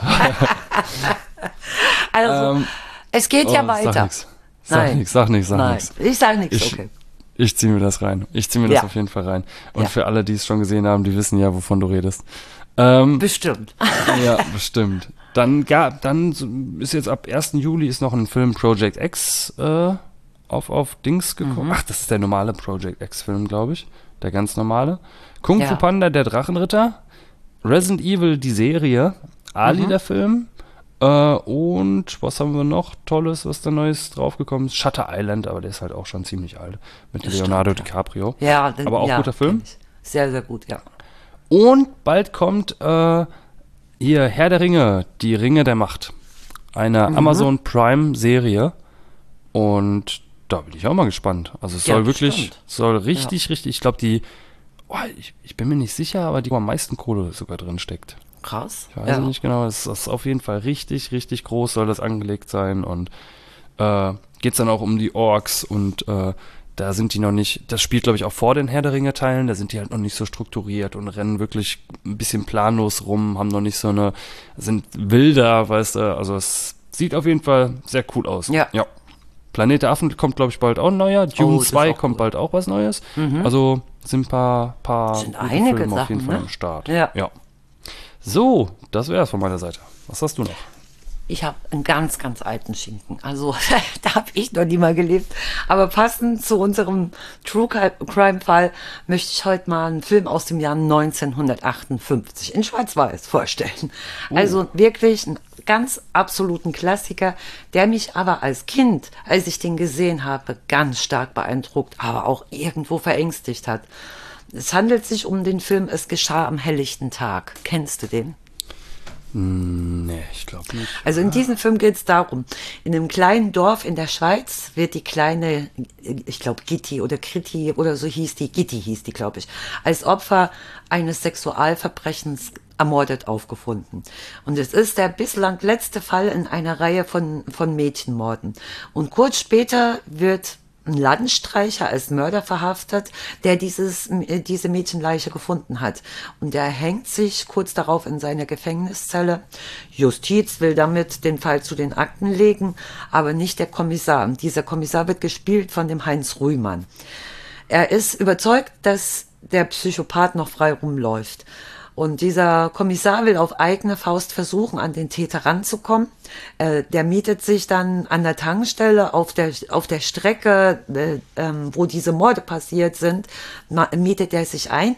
Also, es geht ja weiter. Sag nichts. Sag nichts. Nein, ich sage nichts, Ich- okay. Ich ziehe mir das rein. Ich ziehe mir das Ja. auf jeden Fall rein. Und Ja. für alle, die es schon gesehen haben, die wissen ja, wovon du redest. Bestimmt. Ja, bestimmt. Dann ist jetzt ab 1. Juli ist noch ein Film Project X auf Dings gekommen. Ach, das ist der normale Project X-Film, glaube ich. Der ganz normale. Kung Fu Ja. Panda, der Drachenritter. Resident Evil, die Serie. Ali, der Film. Und was haben wir noch Tolles, was da Neues draufgekommen ist? Shutter Island, aber der ist halt auch schon ziemlich alt. Mit Das Leonardo stimmt, ja. DiCaprio. Ja, Aber auch ja, guter Film. kenn ich. Sehr, sehr gut, ja. Und bald kommt hier Herr der Ringe, die Ringe der Macht. Eine Amazon Prime Serie. Und da bin ich auch mal gespannt. Also es Ja, soll wirklich, stimmt. soll richtig, ich glaube ich bin mir nicht sicher, aber die, wo am meisten Kohle sogar drin steckt. Krass. Ich weiß nicht genau, es ist auf jeden Fall richtig, richtig groß soll das angelegt sein und geht es dann auch um die Orks und da sind die noch nicht, das spielt glaube ich auch vor den Herr der Ringe-Teilen, da sind die halt noch nicht so strukturiert und rennen wirklich ein bisschen planlos rum, haben noch nicht so eine, sind wilder, weißt du, also es sieht auf jeden Fall sehr cool aus. Ja. Planet der Affen kommt glaube ich bald auch ein neuer, Dune das ist 2 auch kommt cool. bald auch was Neues, also sind ein paar Sind gute einige Filme auf jeden Sachen, Fall ne? am Start. Ja. So, das wäre es von meiner Seite. Was hast du noch? Ich habe einen ganz, ganz alten Schinken. Also da habe ich noch nie mal gelebt. Aber passend zu unserem True Crime Fall möchte ich heute mal einen Film aus dem Jahr 1958 in Schwarz-Weiß vorstellen. Also wirklich einen ganz absoluten Klassiker, der mich aber als Kind, als ich den gesehen habe, ganz stark beeindruckt, aber auch irgendwo verängstigt hat. Es handelt sich um den Film Es geschah am helllichten Tag. Kennst du den? Nee, ich glaube nicht. Also in diesem Film geht es darum, in einem kleinen Dorf in der Schweiz wird die kleine, ich glaube Gitti oder Kritti oder so hieß die, Gitti hieß die, glaube ich, als Opfer eines Sexualverbrechens ermordet aufgefunden. Und es ist der bislang letzte Fall in einer Reihe von Mädchenmorden. Und kurz später wird ein Landstreicher als Mörder verhaftet, der diese Mädchenleiche gefunden hat. Und er hängt sich kurz darauf in seiner Gefängniszelle. Justiz will damit den Fall zu den Akten legen, aber nicht der Kommissar. Dieser Kommissar wird gespielt von dem Heinz Rühmann. Er ist überzeugt, dass der Psychopath noch frei rumläuft. Und dieser Kommissar will auf eigene Faust versuchen, an den Täter ranzukommen. Der mietet sich dann an der Tankstelle auf der Strecke, wo diese Morde passiert sind, mietet er sich ein.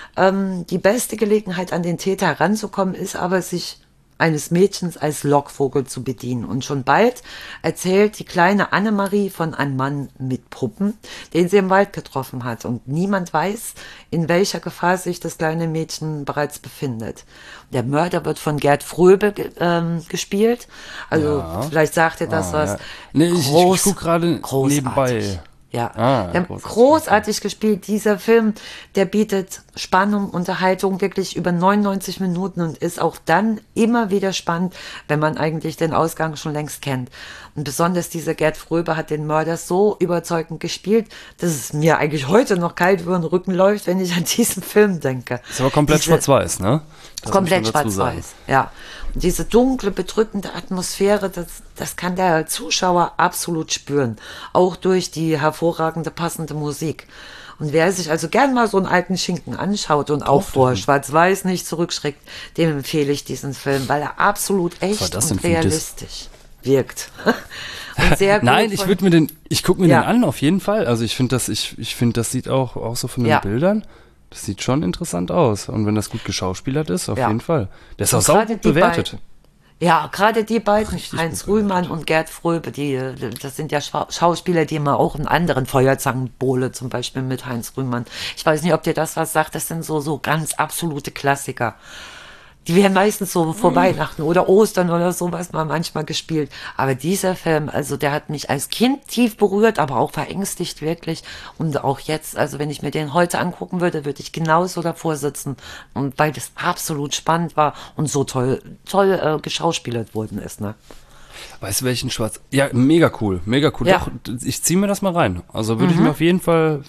Die beste Gelegenheit, an den Täter heranzukommen, ist aber, sich eines Mädchens als Lockvogel zu bedienen. Und schon bald erzählt die kleine Annemarie von einem Mann mit Puppen, den sie im Wald getroffen hat. Und niemand weiß, in welcher Gefahr sich das kleine Mädchen bereits befindet. Der Mörder wird von Gerd Fröbe gespielt. Also vielleicht sagt ihr das was. Ja. Nee, ich gucke gerade nebenbei. Ja, großartig gespielt. Dieser Film, der bietet Spannung, Unterhaltung wirklich über 99 Minuten und ist auch dann immer wieder spannend, wenn man eigentlich den Ausgang schon längst kennt. Und besonders dieser Gerd Fröbe hat den Mörder so überzeugend gespielt, dass es mir eigentlich heute noch kalt über den Rücken läuft, wenn ich an diesen Film denke. Ist aber komplett schwarz-weiß, ne? Das komplett muss man dazu sagen. schwarz-weiß, ja. Und diese dunkle, bedrückende Atmosphäre, das kann der Zuschauer absolut spüren. Auch durch die hervorragende, passende Musik. Und wer sich also gern mal so einen alten Schinken anschaut und auch vor Schwarz-Weiß nicht zurückschreckt, dem empfehle ich diesen Film, weil er absolut echt und realistisch wirkt. Und sehr gut. Nein, ich gucke mir den an, auf jeden Fall. Also ich finde, das sieht auch so von den Bildern. Das sieht schon interessant aus. Und wenn das gut geschauspielert ist, auf jeden Fall. Der ist auch sauber bewertet. Ja, gerade die beiden, Richtig Heinz gut Rühmann und Gerd Fröbe, das sind ja Schauspieler, die man auch in anderen Feuerzangenbowle, zum Beispiel mit Heinz Rühmann. Ich weiß nicht, ob dir das was sagt, das sind so ganz absolute Klassiker. Die werden meistens so vor Weihnachten oder Ostern oder sowas mal manchmal gespielt. Aber dieser Film, also der hat mich als Kind tief berührt, aber auch verängstigt wirklich. Und auch jetzt, also wenn ich mir den heute angucken würde, würde ich genauso davor sitzen. Und weil das absolut spannend war und so toll geschauspielert worden ist, ne? Weißt du, welchen Schwarz... Ja, mega cool. Ja. Doch, ich ziehe mir das mal rein. Also würde ich mir auf jeden Fall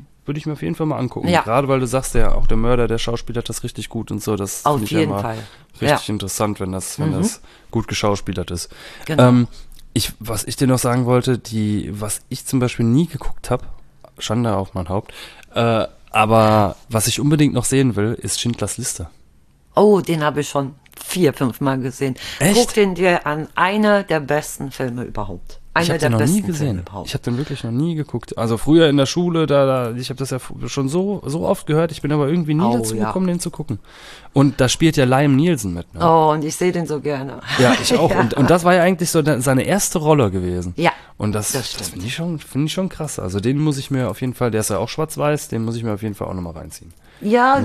mal angucken. Ja. Gerade weil du sagst, ja, auch der Mörder, der Schauspieler hat das richtig gut und so. Das Auf finde ich ja jeden immer Fall. richtig interessant, wenn das gut geschauspielert ist. Genau. Was ich dir noch sagen wollte, was ich zum Beispiel nie geguckt habe, Schande auf mein Haupt, aber was ich unbedingt noch sehen will, ist Schindlers Liste. Oh, den habe ich schon 4-5 Mal gesehen. Echt? Guck den dir an, einer der besten Filme überhaupt. Ich habe den noch nie gesehen. Ich habe den wirklich noch nie geguckt. Also früher in der Schule, ich habe das ja schon so oft gehört, ich bin aber irgendwie nie dazu gekommen, den zu gucken. Und da spielt ja Liam Neeson mit. Ne? Oh, und ich sehe den so gerne. Ja, ich auch. Ja. Und das war ja eigentlich so seine erste Rolle gewesen. Ja. Und das finde ich schon krass. Also den muss ich mir auf jeden Fall, der ist ja auch schwarz-weiß, den muss ich mir auf jeden Fall auch nochmal reinziehen. Ja,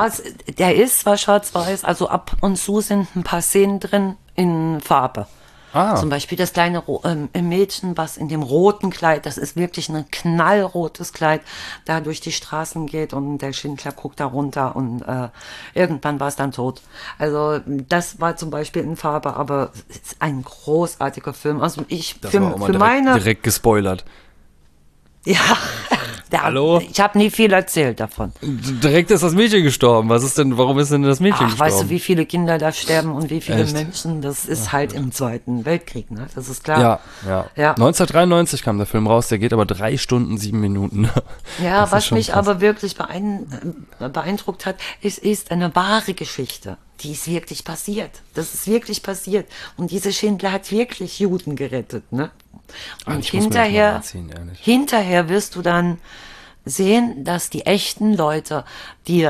der ist zwar schwarz-weiß, also ab und zu sind ein paar Szenen drin in Farbe. Zum Beispiel das kleine Mädchen, was in dem roten Kleid, das ist wirklich ein knallrotes Kleid, da durch die Straßen geht und der Schindler guckt da runter und irgendwann war es dann tot. Also das war zum Beispiel in Farbe, aber es ist ein großartiger Film. Also Das war auch mal direkt gespoilert. Ja, Hallo? Ich habe nie viel erzählt davon. Direkt ist das Mädchen gestorben. Warum ist denn das Mädchen gestorben? Weißt du, wie viele Kinder da sterben und wie viele Echt? Menschen? Das ist halt im Zweiten Weltkrieg, ne? Das ist klar. Ja. Ja. 1993 kam der Film raus, der geht aber 3 Stunden, 7 Minuten. Ja, Das ist was schon mich krass. aber wirklich beeindruckt hat, ist eine wahre Geschichte. Die ist wirklich passiert. Das ist wirklich passiert. Und diese Schindler hat wirklich Juden gerettet, ne? Und ich muss mir das mal reinziehen, ehrlich. hinterher wirst du dann sehen, dass die echten Leute, die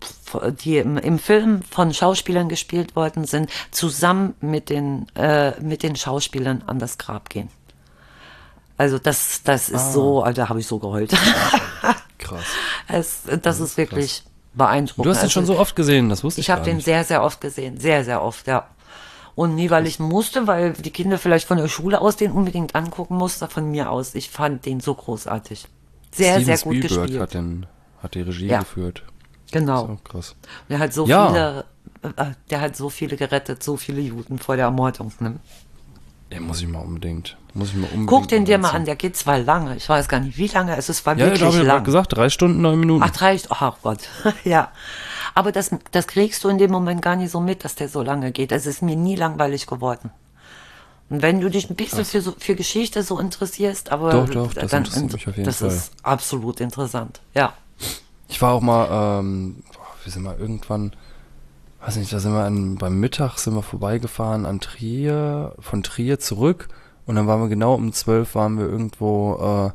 im Film von Schauspielern gespielt worden sind, zusammen mit den Schauspielern an das Grab gehen. Also das ist so, also da habe ich so geheult. Krass. Das ist wirklich beeindruckend. Du hast den schon so oft gesehen, das wusste ich Ich habe gar den nicht. sehr, sehr oft gesehen. Sehr, sehr oft, ja. Und nie, weil ich musste, weil die Kinder vielleicht von der Schule aus den unbedingt angucken mussten, von mir aus. Ich fand den so großartig. Sehr, Steven sehr gut Spielberg gespielt. hat die Regie Ja. geführt. Genau. So krass. Der hat so Ja. viele gerettet, so viele Juden vor der Ermordung. Ne? Ja, muss ich mal unbedingt. Guck den dir mal reinziehen. an, der geht zwar lange, ich weiß gar nicht, wie lange, es war Ja, wirklich da habe ich ja lang. gerade gesagt, 3 Stunden, 9 Minuten. Ach Gott, ja. Aber das kriegst du in dem Moment gar nicht so mit, dass der so lange geht. Es ist mir nie langweilig geworden. Und wenn du dich ein bisschen für Geschichte so interessierst, aber Doch, das interessiert mich auf jeden Fall. Das ist absolut interessant, ja. Ich war auch mal, wir sind mal irgendwann, weiß nicht, da sind wir beim Mittag sind wir vorbeigefahren an Trier, von Trier zurück und dann waren wir genau um 12 waren wir irgendwo,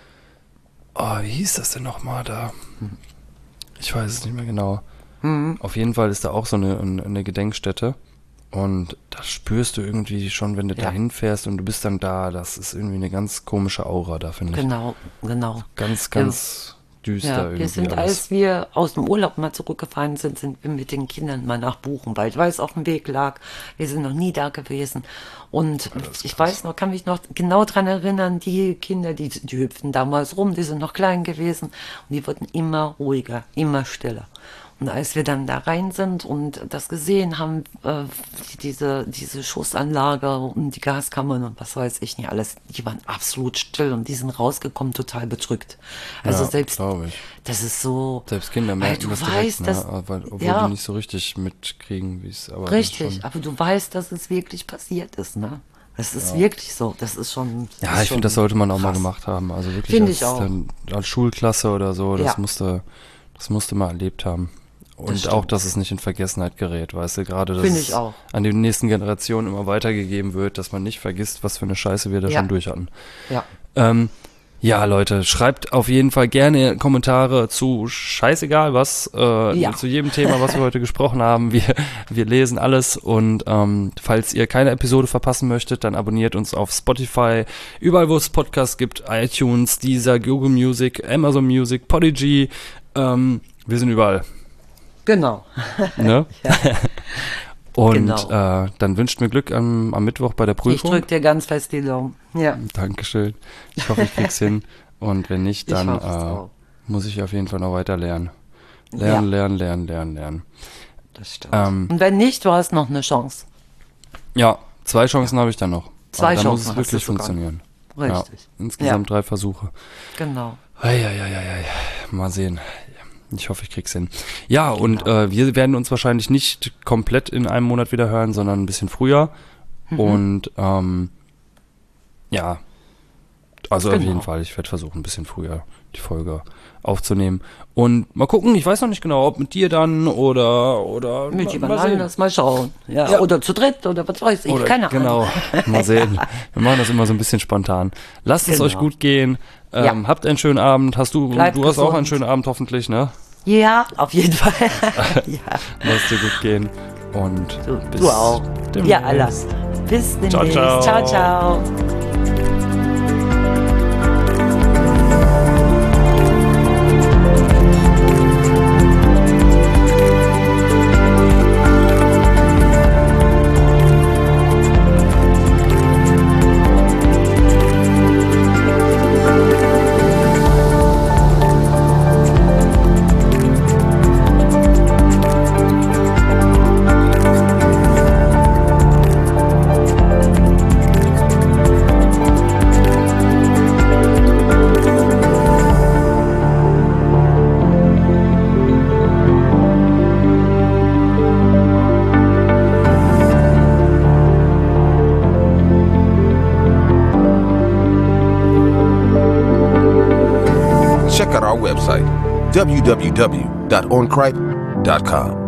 wie hieß das denn nochmal da? Ich weiß es nicht mehr genau. Auf jeden Fall ist da auch so eine Gedenkstätte und das spürst du irgendwie schon, wenn du da hinfährst und du bist dann da, das ist irgendwie eine ganz komische Aura da, finde ich. Genau. Ganz düster Ja, irgendwie wir sind, alles. als wir aus dem Urlaub mal zurückgefahren sind wir mit den Kindern mal nach Buchenwald, weil es auf dem Weg lag. Wir sind noch nie da gewesen. Und ich weiß noch, kann mich noch genau dran erinnern, die Kinder, die hüpften damals rum, die sind noch klein gewesen und die wurden immer ruhiger, immer stiller. Und als wir dann da rein sind und das gesehen haben, diese Schussanlage und die Gaskammern und was weiß ich nicht alles, die waren absolut still und die sind rausgekommen total bedrückt. Also Ja, selbst, glaub ich. das ist so... Selbst Kinder weil merken du das weißt, direkt, dass, obwohl ja, die nicht so richtig mitkriegen, wie es aber richtig, schon, aber du weißt, dass es wirklich passiert ist, ne? Das ist wirklich so, das ist schon... ja, ich finde, das sollte man auch mal krass. gemacht haben. Also wirklich Finde ich auch. als Schulklasse oder so, das Ja. musste man erlebt haben. Und stimmt. auch, dass es nicht in Vergessenheit gerät, weißt du, gerade, dass Finde es ich auch. an die nächsten Generationen immer weitergegeben wird, dass man nicht vergisst, was für eine Scheiße wir da Ja. schon durch hatten. Ja. Ja, Leute, schreibt auf jeden Fall gerne Kommentare zu scheißegal was, zu jedem Thema, was wir heute gesprochen haben. Wir lesen alles und falls ihr keine Episode verpassen möchtet, dann abonniert uns auf Spotify, überall wo es Podcasts gibt, iTunes, Deezer, Google Music, Amazon Music, Podigy, wir sind überall. Genau. Ne? Und Genau. dann wünscht mir Glück am Mittwoch bei der Ich Prüfung. drücke dir ganz fest die Daumen. Ja. Dankeschön. Ich hoffe, ich krieg's hin. Und wenn nicht, Ich dann hoffe es auch. muss ich auf jeden Fall noch weiter lernen. Ja. Lernen. Das stimmt. Und wenn nicht, du hast noch eine Chance. Ja, 2 Chancen habe ich dann noch. 2 Aber dann muss Chancen es hast wirklich du sogar. funktionieren. Richtig. Ja, insgesamt 3 Versuche. Genau. Mal sehen. Ich hoffe, ich krieg's hin. Ja, und wir werden uns wahrscheinlich nicht komplett in einem Monat wieder hören, sondern ein bisschen früher. Und ja, also auf Genau. jeden Fall, ich werde versuchen, ein bisschen früher die Folge aufzunehmen. Und mal gucken, ich weiß noch nicht genau, ob mit dir dann oder Mit mal jemand sehen. anders mal schauen. Ja. Ja. Oder zu dritt oder was weiß ich. Oder, Keine genau, Ahnung. mal sehen. Wir machen das immer so ein bisschen spontan. Lasst es Genau. euch gut gehen. Ja. Habt einen schönen Abend. Bleibt Du hast auch gesund. einen schönen Abend hoffentlich, ne? Ja, auf jeden Fall. Ja, Lasst dir gut gehen. Und bis du auch. demnächst. Ja, alles. Bis demnächst. Ciao, ciao. Ciao, ciao. website, www.oncripe.com.